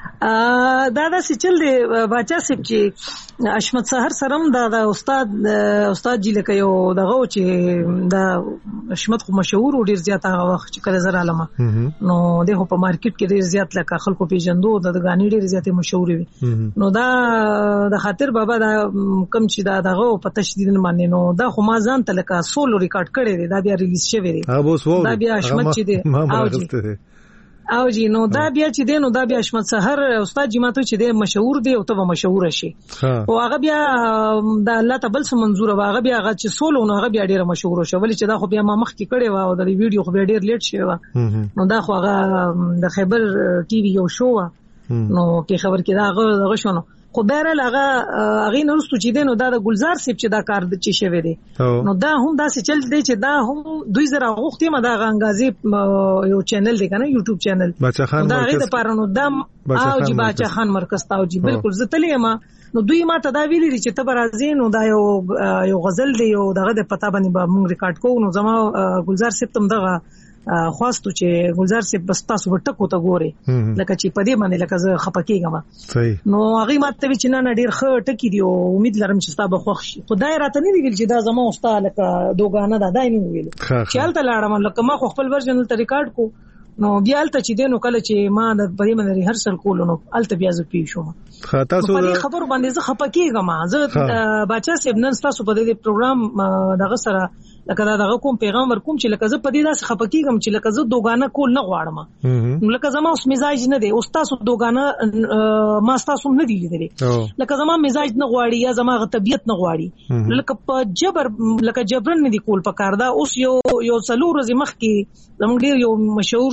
دا دا چې چل دی باچا سپ چې اشمت سحر سرم دا د استاد استاد جی لکه یو دغه چې دا اشمت خو مشهور ډیر زیات هغه وخت چې کله زر علامه نو دغه په مارکیټ کې ډیر زیات لکه خلکو پیژندو د غانی ډیر زیات مشهور وي نو دا د خاطر بابا دا کم چې دا دغه په تشدید باندې نو دا خو ما ځان ته لکه سولو ریکارډ کړی دی دا بیا ریلیز شوی دی دا بیا اشمت چې دی او جی نو دا بیا چې دی نو دا بیا اشمت سحر استاد جی ماته چې دی مشهور دی او ته مشهور شي او هغه بیا د الله تبل سم منظور هغه بیا هغه چې سولو نو هغه بیا ډیر مشهور شو ولې چې دا خو بیا ما مخ کې کړي و او د ویډیو خو بیا ډیر لیټ شوی و نو دا خو هغه د خیبر ټي وي یو شو نو کې خبر کې دا هغه هغه شو نو خدای را لغه هغه نورستو چې دی نو دا د ګلزار سپ چې دا کار د چی شوی دی نو دا هم دا څه چل دی چې دا هم دوی زره غوښتي ما دا غنګازي یو چینل دی کنه یوټیوب چینل بچا خان دا غي د پارانو دم او جی بچا خان مرکز تاو جی بالکل زتلی ما نو دوی ما ته دا ویلي چې ته برازین نو دا یو یو غزل دی یو دغه د پتا باندې به مونږ ریکارډ کوو نو زما ګلزار سپ تم دغه خواستو چې ګلزار سپ بس تاسو ورټکو ته ګوري لکه چې پدې باندې لکه زه خپکیږم صحیح نو هغه ماته وی چې نه ډیر ښه ټکی دی او امید لرم چې تاسو به خوښ شي خدای راته نه ویل چې دا زما استاد لکه دوګانه دا دای نه ویل چې حالت لاړم لکه ما خپل ورژن ته ریکارډ کو نو بیا الته چې دینو کله چې ما د پرې من ریهرسل کولو نو الته بیا زه پی شوم خاطا سو خبر باندې زه خپکیږم زه بچا سیب نن تاسو په دې پروګرام دغه سره لکه دا دغه کوم پیغام ورکوم چې لکه زه په دې داسې خپکیږم چې لکه زه دوګانه کول نه غواړم لکه زما اوس مزاج نه دی اوس تاسو دوګانه ما تاسو نه دی لیدلې لکه زما مزاج نه غواړي یا زما غ طبيعت نه غواړي لکه په جبر لکه جبرن نه دی کول پکار دا اوس یو یو څلور ورځې مخکې زموږ ډیر یو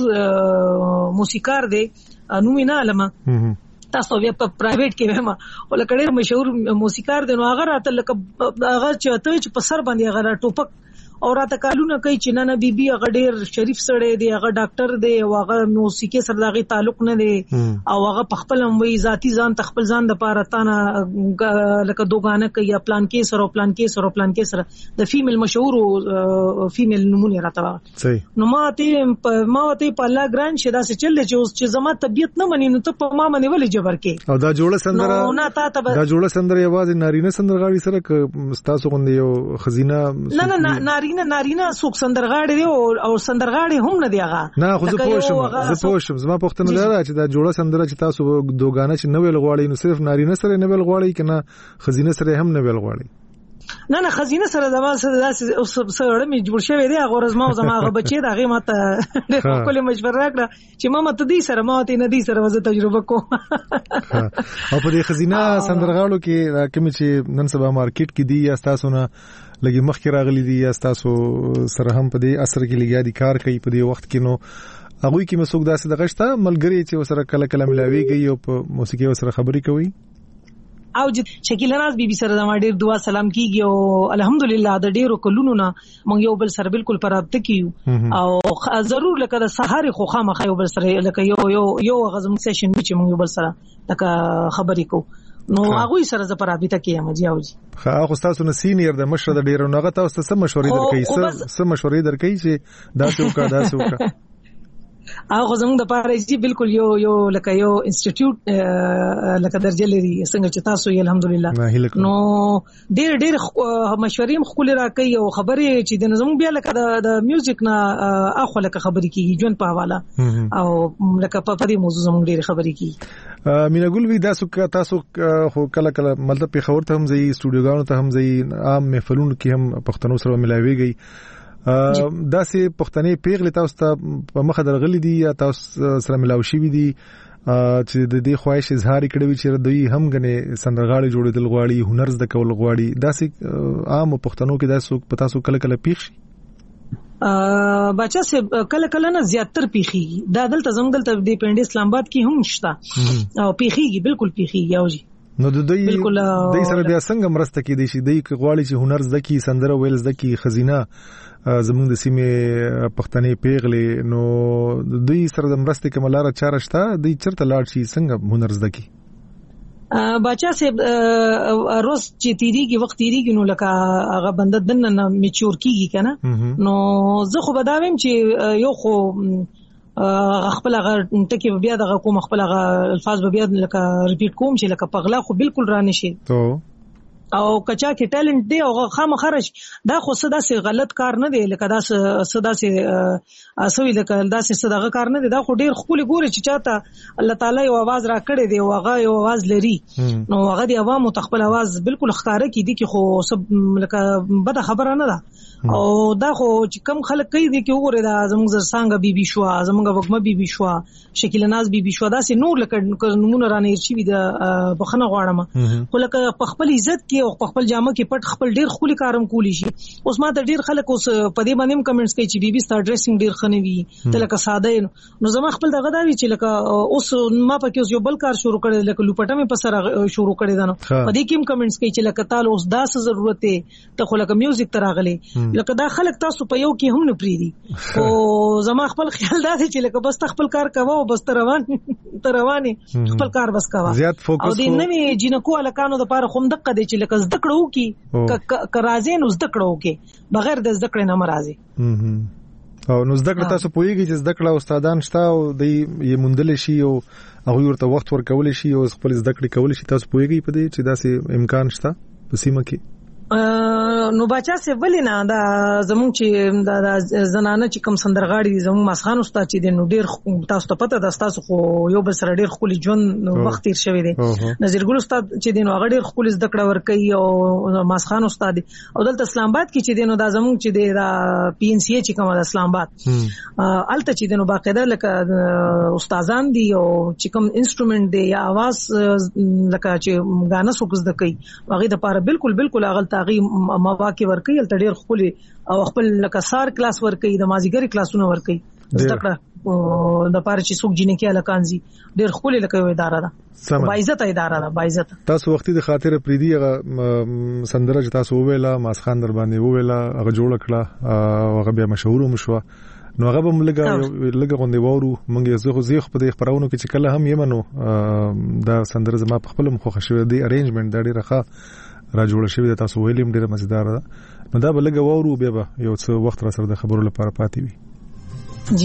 مشهور موسیقار دی نومینا علما تاسو بیا په پرایویټ کې وېما ولکه ډیر مشهور موسیقار دی نو هغه راته لکه هغه چې ته چې په سر باندې هغه ټوپک او راته کالونه کوي چې نه نه بي بي هغه ډیر شریف سړی دی هغه ډاکټر دی او هغه موسیقي سره دغه تعلق نه دی او هغه په خپل وی ذاتی ځان تخپل ځان د پاره تانه لکه دوګانه کوي یا پلان کې سره پلان کې سره پلان کې سره د فیمیل مشهور او فیمیل نمونه راته صحیح نو ما ته ما ته په الله ګران شدا چې چل چې چې زما طبيعت نه مني نو ته په ما باندې ولې جبر کې او دا جوړه سندره نو نه تا ته دا جوړه سندره یوازې نارینه سندرغاړي سره تاسو غوندي یو خزینه نه نه نارینه نارینه څوک سندرغاړي دی او سندرغاړي هم نه دی هغه نه خو زه پوښتم زه پوښتم زما پوښتنه دا چې دا جوړه سندره چې تاسو دوګانه چې نوې لغواړي نو صرف نارینه سره نوې لغواړي کنه خزینه سره هم نوې لغواړي نه نه خزینه سره زما سره داسې سره مې جوړ شوی دی هغه ورځ ما زما هغه بچی دا غي ماته خپل مشوره راکړه چې ما ماته دې سره ما ته نه دې سره وځه تجربه کوم او په دې خزینه سندرغاړو کې کوم چې نن سبا مارکیټ کې دی یا تاسو نه لګي مخکې راغلي دي یا تاسو سره هم په دې اثر کې لګیا دي کار کوي په دې وخت کې نو هغه کې مسوک داسې دغه شته ملګری چې سره کله کله ملاويږي او په موسیقي سره خبري کوي او چې شکیل راز بي بي سره د ما ډیر دعا سلام کیږي او الحمدلله د ډیرو کلونو نه مونږ یو بل سره بالکل پرابطه کیو او ضرور لکه د سحر خو خامخ یو بل سره لکه یو یو یو غزم سیشن چې مونږ یو بل سره لکه خبري کو نو هغه سره ز پرابطه کیم جی او جی خا خو تاسو نه سینیر د مشر د ډیرو نغه تاسو ته سم مشورې درکې سم مشورې درکې چې دا څه وکړه دا څه وکړه هغه زموږ د پاره چې بالکل یو یو لکه یو انسټیټیوټ لکه درجه لري څنګه چې تاسو یې الحمدلله نو ډېر ډېر مشورې مخکول راکې او خبرې چې د زموږ بیا لکه د میوزیک نه اخو لکه خبرې کیږي جون په حواله او لکه په دې موضوع زموږ ډېر خبرې کیږي میناګل وی تاسو تاسو خو کله کله مطلب په خبر ته هم ځي سټوډیوګانو ته هم ځي عام محفلونو کې هم پښتنو سره ملاويږي دا سي پښتنې پیغلې تاسو ته په مخه درغلي دي یا تاسو سره ملاوي شي دي چې د دې خواهش اظهار کړی وي چې دوی هم غنه سندرغاړي جوړېدل غواړي هنر زده کول غواړي دا سي عام پښتنو کې دا سو پتا سو کله کله پیښ شي بچا سه کله کله نه زیاتر پیخي دا دلته زموږ دلته د پنډ اسلام آباد کې هم شته او پیخيږي بالکل پیخيږي او جی نو د دوی د سره بیا څنګه مرسته کې دي شي د غواړي چې هنر زده کی سندره ویل زده کی خزینه زموږ د سیمې پښتنې پیغلې نو دوی سره د مرستې کومه چاره شته دوی چرته لاړ شي څنګه هنر زده کی بچا سے روز چې تیریږي وخت تیریږي نو لکه هغه بنده دنه میچور کیږي کنه نو زه خو بداویم چې یو خو خپل هغه ټکی بیا دغه کوم خپل هغه الفاظ بیا لکه ریپیټ کوم چې لکه پغلا خو بالکل را نشي او کچا کې ټالنت دی او خامخرج دا خو صدا سي غلط کار نه دی لکه دا صدا سي اسوي لکه دا سي صدقه کار نه دی دا خو ډیر خپل ګوري چې چاته الله تعالی یو आवाज را کړی دی او هغه یو आवाज لري نو هغه دی عوامو تخپل आवाज بالکل ښکارا کی دي چې خو سب لکه بده خبره نه ده او دا خو چې کم خلک کوي دي چې وګوره دا زموږ څنګه بي بي شو زموږ وګمه بي بي شو شکیل ناز بي بي شو دا سي نور لکه نمونه رانه شي د بخنه غواړم خو لکه په خپل عزت کې او په خپل جامه کې پټ خپل ډیر خولي کارم کولی شي اوس ما ته ډیر خلک اوس په دې باندې کمنټس کوي چې بیبي ستار ډریسینګ ډیر خنوي ته لکه ساده نو زما خپل دغه دا وی چې لکه اوس ما پکې اوس یو بل کار شروع کړل لکه لوپټه مې په سره شروع کړی دا نو په دې کې کمنټس کوي چې لکه تعال اوس دا څه ضرورت ته ته خو لکه میوزیک تراغلي لکه دا خلک تاسو په یو کې هم نه پریدي او زما خپل خیال دا چې لکه بس خپل کار کوو بس روان تر رواني خپل کار بس کوو او دې نوې جنکو الکانو د پاره خوم دقه دي چې لکه زده کړو کی ک راځي نو زده کړو کې بغیر د زده کړې نه مرাজি او نو زده کړه تاسو پوهیږئ چې زده کړه استادان شته او د یې مندل شي او هغه ورته وخت ورکول شي او خپل زده کړې کول شي تاسو پوهیږئ په دې چې داسې امکان شته په سیمه کې نو بچا سه ولینا دا زمون چې دا زنانه چې کم سندرغاړي زمون مسخان استاد چې د نو ډیر تاسو ته پته د تاسو خو یو بل سره ډیر خولي جون وخت تیر شوی دی نذیر ګل استاد چې د نو هغه ډیر خولي زده کړه ور کوي او مسخان استاد او دلته اسلام آباد کې چې د نو دا زمون چې د پی ان سی چې کوم د اسلام آباد الته چې د نو باقاعده لکه استادان دي او چې کوم انسټرومنت دی یا आवाज لکه چې غانه سوکس د کوي هغه د پاره بالکل بالکل اغل غي مواقع ورکي ال ډیر خولي او خپل لکه سار کلاس ورکي د مازیګری کلاسونه ورکي زدهکړه د پاره چې څوک جنې کې الکانزي ډیر خولي لکه یو اداره ده باعزت اداره ده باعزت تاسو وختي د خاطر پریدي سندره چې تاسو ویلا ماسخان در باندې ویلا هغه جوړ کړه او هغه بیا مشهور مشوا نو هغه به لګه لګه غونډې وورو مونږ زه خو زه په دې خبرونو کې چې کله هم یمنو دا سندره زما په خپل مخه شوی دی ارینجمنت دا ډیره ښه را جوړ شوی د تاسو ویلیم ډیره مزیدار ده نو دا به لګه وورو بیا به یو څه وخت را سره د خبرو لپاره پاتې وي جی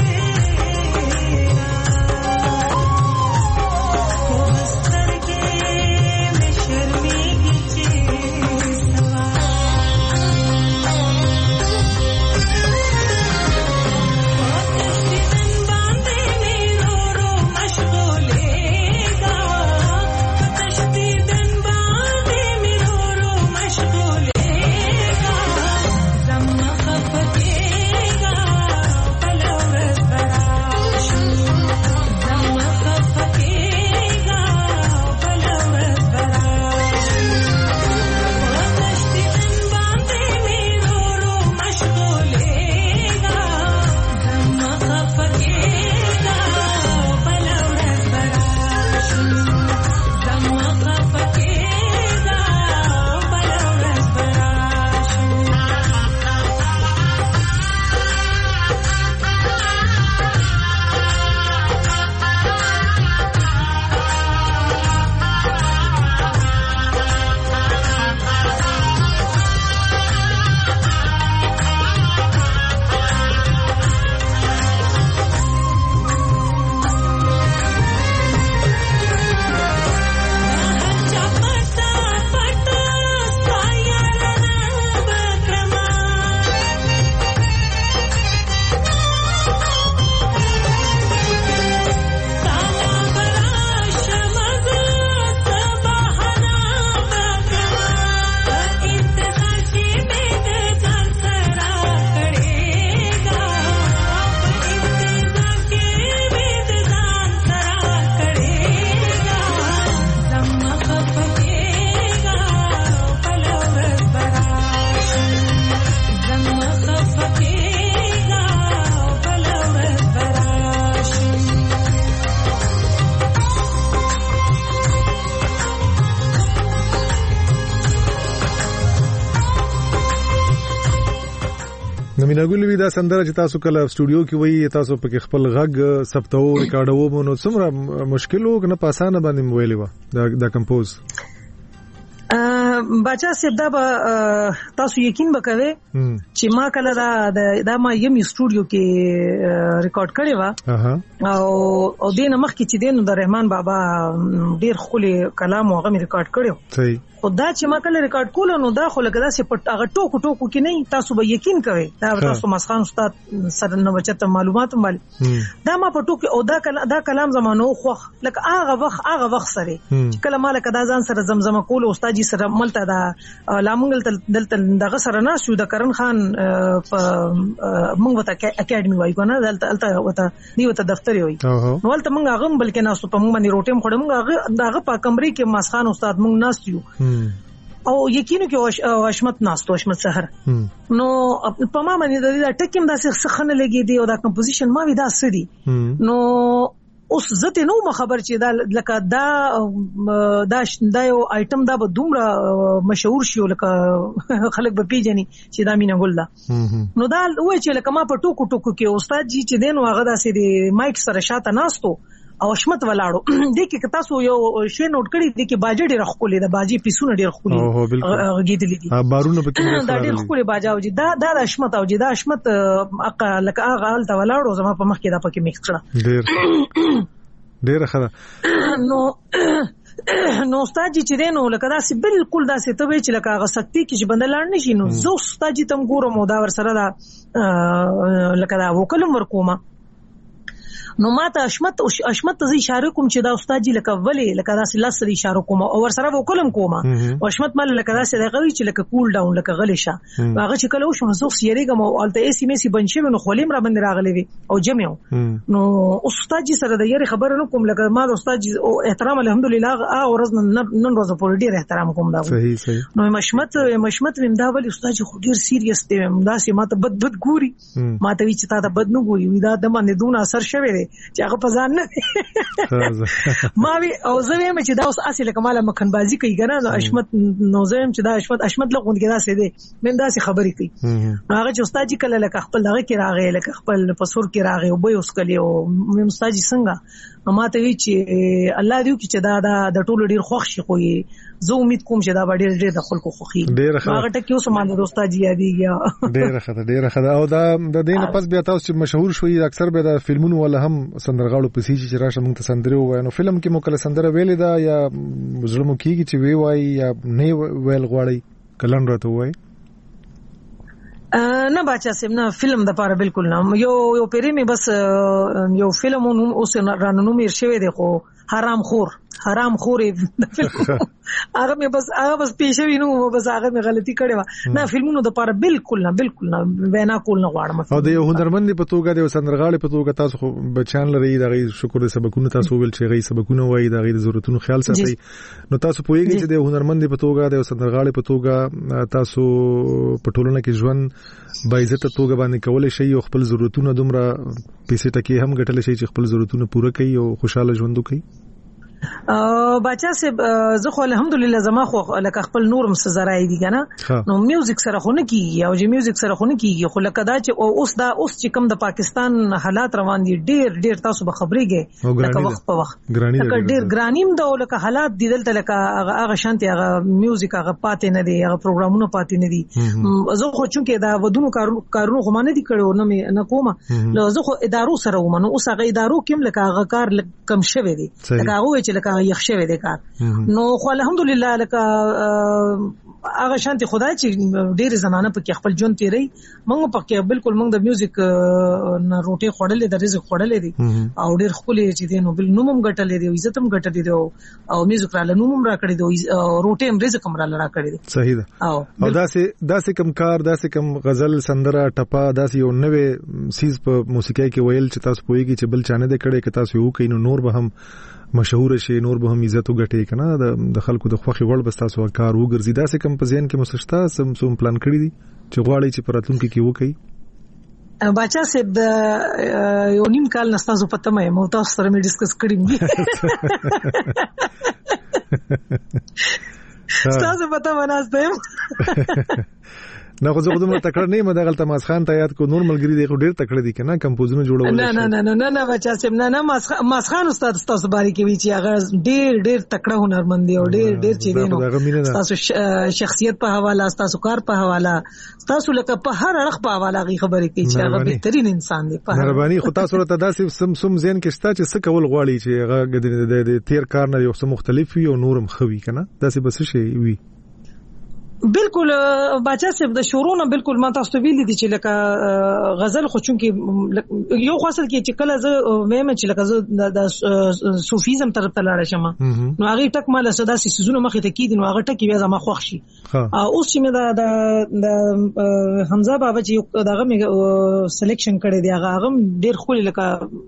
Get مینا ګل وی دا سندره چې تاسو کله سټوډیو کې وای تاسو په خپل غږ ثبتو ریکارډو نو څومره مشکل و کنه په اسانه باندې مویل و دا دا کمپوز بچا سیدا به تاسو یقین وکوي چې ما کله دا دا ما یم سټوډیو کې ریکارډ کړی و او او دینه مخکې چې دین د رحمان بابا ډیر خولي کلام او غو ریکارډ کړو صحیح خدا چې ما کله ریکارډ کول نو دا خو لکه دا سي پټ هغه ټوکو ټوکو کې نه تاسو به یقین کوئ دا تاسو مسخان استاد سره نو بچته معلومات مال دا ما په ټوکو او دا دا کلام زمانو خو لکه هغه وخت هغه وخت سره کله مال کدا ځان سره زمزمه کول استاد جی سره ملته دا لامنګل دلته دغه سره نه شو د کرن خان موږ وته اکیډمي وای کنه دلته دلته وته دی وته دفتر وای نو ولته موږ هغه بلکې ناسو په موږ باندې روټیم خړم موږ هغه دغه په کمرې کې مسخان استاد موږ ناستیو او یقینو کې واشمت ناستو واشمت سحر نو په ما باندې د ټکیم داسې څخنه لګي دی او دا کمپوزیشن ما وی دا سدي نو اوس زته نو خبر چې دا لکه دا دا دا یو آیټم دا به دومره مشهور شي لکه خلک به پیژني چې دا مینا ګل دا نو دا وای چې لکه ما په ټوکو ټوکو کې استاد جی چې دین هغه داسې دی مایک سره شاته ناستو او شمت ولاړو د کې تاسو یو شی نوٹ کړی د کې باجه ډېر خولې د باجی پیسونه ډېر خولې غېدلې دي ها بارونه پکې دا ډېر خولې باجاو جی دا دا شمت او جی دا شمت اقا لکه هغه حالت ولاړو زما په مخ کې دا پکې میکس کړه ډېر ډېر خره نو نو استاد جی چې دینو لکه دا سي بالکل دا سي ته وی چې لکه هغه سختي کې چې بندلان نشي نو زو استاد جی تم ګورم دا ور سره دا لکه دا وکلم ورکوما نو ماته اشمت اشمت ته اشاره کوم چې دا استاد جی لکه ولی لکه دا سلاس سره اشاره کوم او ور سره وکولم کوم او اشمت مل لکه دا سره غوي چې لکه کول ډاون لکه غلی شه هغه چې کله وشو زوف سیریګم او الته ایسی میسی بنشي نو خولیم را باندې راغلی وي او جمعو نو استاد جی سره د یاري خبر نه کوم لکه ما استاد جی احترام الحمدلله او ورځ نن ورځ په ډیر احترام کوم دا صحیح صحیح نو مشمت مشمت ویم دا ولی استاد جی خو ډیر سیریس دی دا سي ماته بد بد ګوري ماته وی چې تا ته بد نه ګوري دا د باندې دون اثر شوی چې هغه پزان نه ما وی او زه ویم چې دا اوس اصل کماله مخن بازی کوي کنه نو اشمت نو زه ویم چې دا اشمت اشمت لغون کې دا سي دي من دا سي خبرې کوي هغه چې استاد جی کله لکه خپل دغه کې راغی لکه خپل پسور کې راغی او به اوس کلی او مم استاد جی څنګه ما ته وی چې الله دې چې دا د ټولو ډیر خوښ شي خو زه امید کوم چې دا ډیر ډیر د خلکو خوخي هغه ټکی اوس باندې استاد جی یادېږي ډیر خطر ډیر خطر او دا د دینه پس بیا تاسو چې مشهور شوي اکثر به د فلمونو ولا هم سندرغاړو پسې چې راشه موږ ته سندره وایو نو فلم کې مو کله سندره ویلې دا یا زړه مو کیږي چې وی وای یا نه ویل غواړي کلن راته وای نه بچا سم نه فلم د پاره بالکل نه یو یو پیری می بس یو فلم اوس رانو میر شوی دی خو حرام خور حرام خور هغه مې بس هغه بس پیښوي نو بس هغه مې غلطي کړې و نه فلمونو د پاره بالکل نه بالکل نه وینا کول نه غواړم او د یو هنرمند په توګه د سندرغاړي په توګه تاسو خو بچان لري د غي شکر سبقونه تاسو ویل چې غي سبقونه وای د غي ضرورتونو خیال ساتي نو تاسو پوهیږئ چې د هنرمند په توګه د سندرغاړي په توګه تاسو په ټولنه کې ژوند باعزت توګه باندې کولای شي او خپل ضرورتونه دومره پیسې ټکی هم ګټل شي چې خپل ضرورتونه پوره کړي او خوشاله ژوند وکړي بچا سه زه خو الحمدلله زما خو لکه خپل نورم سزرای دي کنه نو میوزیک سره خو نه کیږي او چې میوزیک سره خو نه کیږي خو لکه دا چې اوس دا اوس چې کوم د پاکستان حالات روان دي ډیر ډیر تاسو به خبرېږئ لکه وخت په وخت لکه ډیر ګرانیم دا لکه حالات دي دلته لکه هغه شانتي هغه میوزیک هغه پاتې نه دي هغه پروګرامونه پاتې نه دي زه خو چونکه دا ودونو کارونو خو نه دي کړو نه نه کومه نو زه خو ادارو سره ومنو اوس هغه ادارو کوم لکه هغه کار کم شوی دي لکه هغه چې لکه یخ شوی دی کار نو خو الحمدلله لکه هغه شانتي خدای چې ډېر زمانہ په کې خپل ژوند تیری موږ په کې بالکل موږ د میوزیک نه روټي خړلې د رزق خړلې دي او ډېر خولې چې دي نو بل نومم غټلې دي عزت هم غټلې دي او میوزیک را لنومم را کړې دي روټي هم رزق هم را لرا کړې دي صحیح ده او داسې داسې کم کار داسې کم غزل سندره ټپا داسې یو نوې سیز په موسیقۍ کې ویل چې تاسو پوهیږئ چې بل چانه دې کړي که تاسو یو کینو نور به هم مشهور شي نور به هم عزت وګټي کنه د خلکو د خوخي وړ بس تاسو کار وګرځي داسې کم په ذهن کې مسشتا سم سم پلان کړی دي چې غواړي چې پراتونکو کې وکړي بچا سه د یو نیم کال نستاسو پته مې مو تاسو سره مې ډیسکس کړیم تاسو پته وناستم نه خو زه خو دومره تکړه نه یم دغه تماس خان ته یاد کو نور ملګری دی خو ډیر تکړه دي کنه کمپوزونه جوړول نه نه نه نه نه بچا سم نه نه ماس خان استاد تاسو باری کې وی چې هغه ډیر ډیر تکړه هنرمند دی او ډیر ډیر چې دی نو تاسو شخصیت په حواله تاسو کار په حواله تاسو لکه په هر اړخ په حواله غي خبرې کوي چې هغه بهترین انسان دی. په مهرباني خو تاسو ته داسې سم سم زین کې ستا چې څه کول غواړي چې هغه د تیر کار نه یو څه مختلف وي او نورم خوي کنه داسې بس شي وي. بالکل بچا صاحب د شورونه بالکل ما تاسو ویل دي چې لکه غزل خو چون کې یو خاصل کې چې کله زه مې چې لکه زه د صوفیزم طرف ته لاړ شم نو هغه ټک مال صدا سي سيزونه مخې ته کیدي نو هغه ټکی بیا زما خوښ شي. اوس چې مې د د حمزه بابا چې دغه مې سلیکشن کړی دی هغه هم ډیر خولي لکه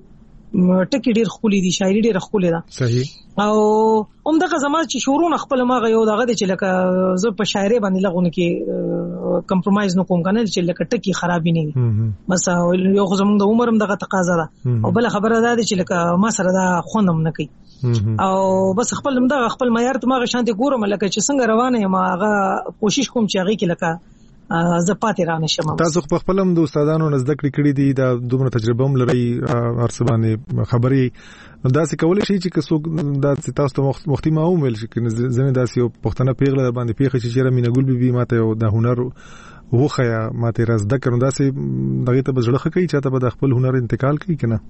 ټکی ډیر خولي دي شاعري ډیر خولي ده صحیح او همدغه زما چې شورونه خپل ماغه یو دغه چې لکه زه په شاعري باندې لغونه کې کمپرمایز نه کوم کنه چې لکه ټکی خراب نه وي بس یو خو زموږ د عمر هم دغه تقاضا ده او بل خبره ده چې لکه ما سره دا خوندم نه کوي او بس خپل دغه خپل معیار ته ماغه شانتي ګورم لکه چې څنګه روانه یم هغه کوشش کوم چې هغه کې لکه زه پاتې را نشم. تاسو په خپل هم د استادانو نزد کړی کړی دي دا دومره تجربه هم لري ارڅ باندې خبري دا څه کولای شي چې څوک دا تاسو ته مختي ما ومل شي چې زنه داسې یو پښتنه پیغله باندې پیخه چې چیرې مینګول بي بي ماته یو د هنر وخیا ماته راز د کړو داسې دغه ته بزړه کوي چې ته به خپل هنر انتقال کوي کنه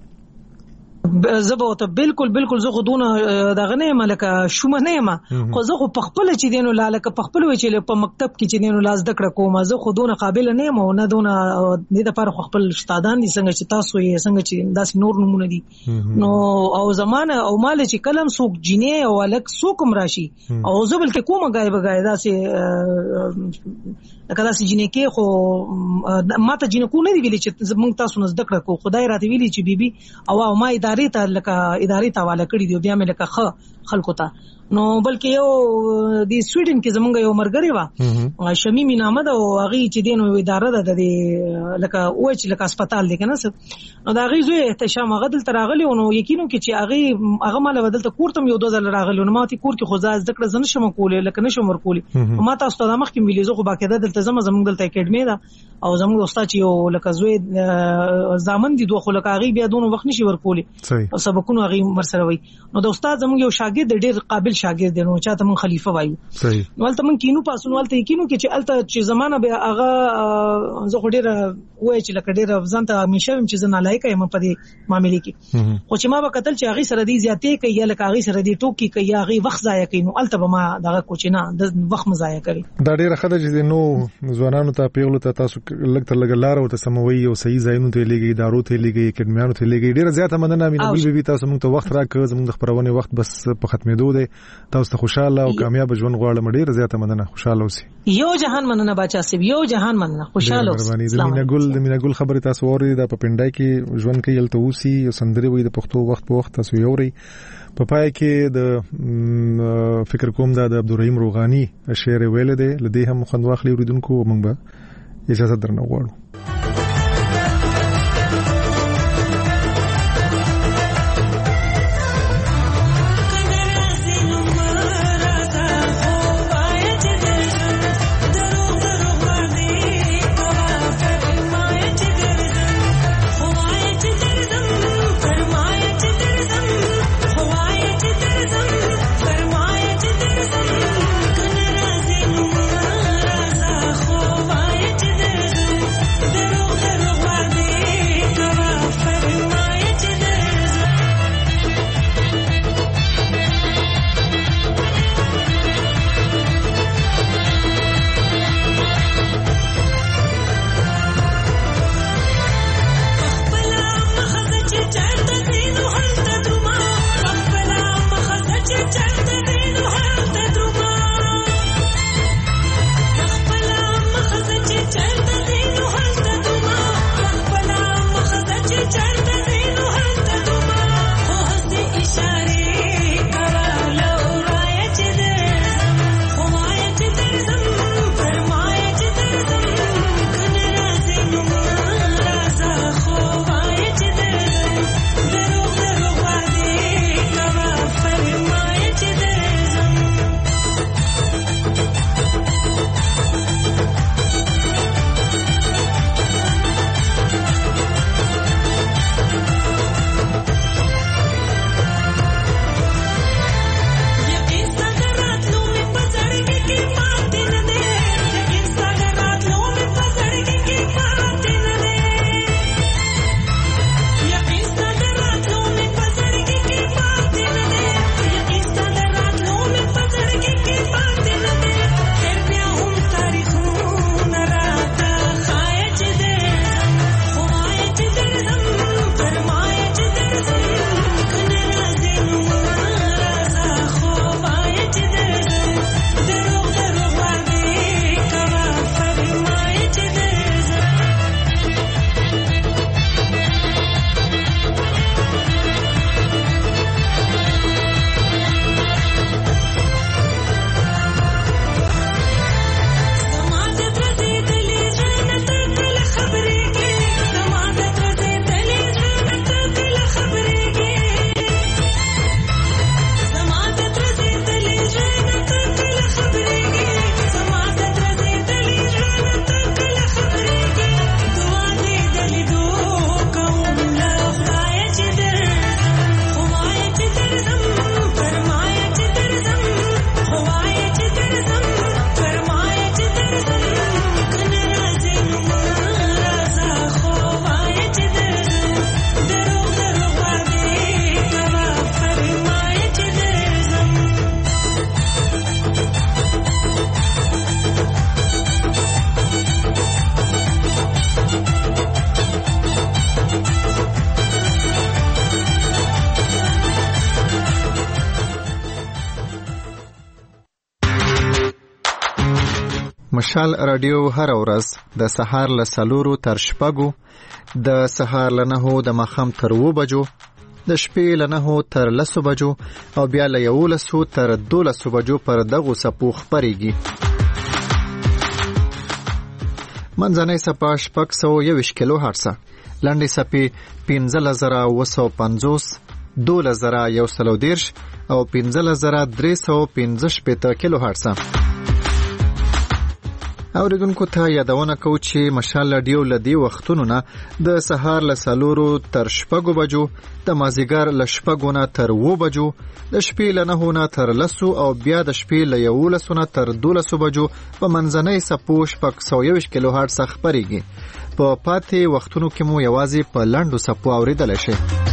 زبو ته بالکل بالکل زه خودونه دغه نه ملکه شوم نه ما خو زه خو پخپل چې دینو لاله پخپل وی چې په مکتب کې چې دینو لاس دکړه کوم زه خودونه قابل نه ما نه دونه نه د پر خپل استادان دي څنګه چې تاسو یې څنګه چې داس نور نمونه دي نو او زمانه او مال چې کلم سوق جنې او الک سوق مراشي او زبل کې کومه غایب غای داسې کله چې جنې کې خو ماته جنې کو نه دی ویلي چې موږ تاسو نه دکړه کو خدای راته ویلي چې بیبي او ما ادارې ته لکه ادارې ته حواله کړی دی بیا مې لکه خ خلکو ته نو بلکې یو د سویډن کې زمونږ یو مرګري وا شمیمي نامه ده او هغه چې دینو اداره ده د لکه او چې لکه هسپتال دی کنه نو دا غي زوی احتشام هغه دل تراغلی نو یقینو کې چې هغه هغه مال بدل ته کورتم یو دوه راغلی نو ماته کور کې خو ځاز ذکر زنه شم کولې لکه نشم ورکولې ما تاسو ته مخ کې ملي زه خو باقاعده دلته زما زمونږ دلته اکیډمي ده او زمونږ استاد چې یو لکه زوی زامن دي دوه خو لکه هغه بیا دونه وخت نشي ورکولې او سبقونه هغه ورسره وي نو د استاد زمونږ یو شاګرد ډیر قابل شاګرد دی نو چاته مون خلیفہ وایو صحیح نو ولته مون کینو پاسون ولته کینو کې چې الته چې زمانہ به هغه زه ډیر وای چې لکه ډیر ځانته همیشه هم چې زنه لایق یم په دې معاملې کې خو چې ما به قتل چې هغه سره دی زیاتې کوي یا لکه هغه سره دی ټوکی کوي یا هغه وخت ضایع کوي نو الته به ما دغه کوچ نه د وخت مضایع کوي دا ډیره خدای چې نو ځوانانو ته پیغلو ته تاسو لګ تر لګ لار او ته سموي او صحیح ځایونو ته لګي ادارو ته لګي اکیډمیانو ته لګي ډیره زیاته مننه مې نبل بي تاسو موږ ته وخت راکړ زموږ خبرونه وخت بس په ختمېدو دی تاسو ته خوشاله او کامیاب ژوند غواړم ډیر زیاته مننه خوشاله اوسئ یو جهان مننه بچا سیب یو جهان مننه خوشاله اوسئ د مینا ګل د مینا ګل خبره تاسو اوري د پپنډای کې ژوند کې یلته اوسئ او سندري وي د پښتو وخت په وخت تاسو یوري په پای کې د فکر کوم د عبدالرحیم روغانی شعر ویل دی لدی هم خوند واخلي اوریدونکو موږ به اجازه درنه غواړو There مشال رادیو هر ورځ د سهار له څلورو تر شپږو، د سهار له نهو د ماښام تر اوو بجو، د شپې له نهو تر لسو بجو او بیا له یولسو تر دولسو بجو پر دغو څپو خپرېږي. منځنۍ څپه شپږ سوه یوویشت کیلو هرڅه، لنډې څپې پنځلس زره اووه سوه پنځوس، دولس زره یو سل او دېرش او پنځلس زره درې سوه پنځه شپېته کیلو هرڅه. اوریدونکو ته یادونه کوو چې مشال رادیو له دې وختونو نه د سهار له څلورو تر شپږو بجو، د مازدیګر له شپږو نه تر اوو بجو، د شپې له نهو نه تر لسو او بیا د شپې له یولسو نه تر دولسو بجو په منځنۍ څپو شپږ سوه یوویشت کیلو هرڅه خپرېږي. په پاتې وختونو کې مو یوازې په لنډو څپو اورېدلی شئ.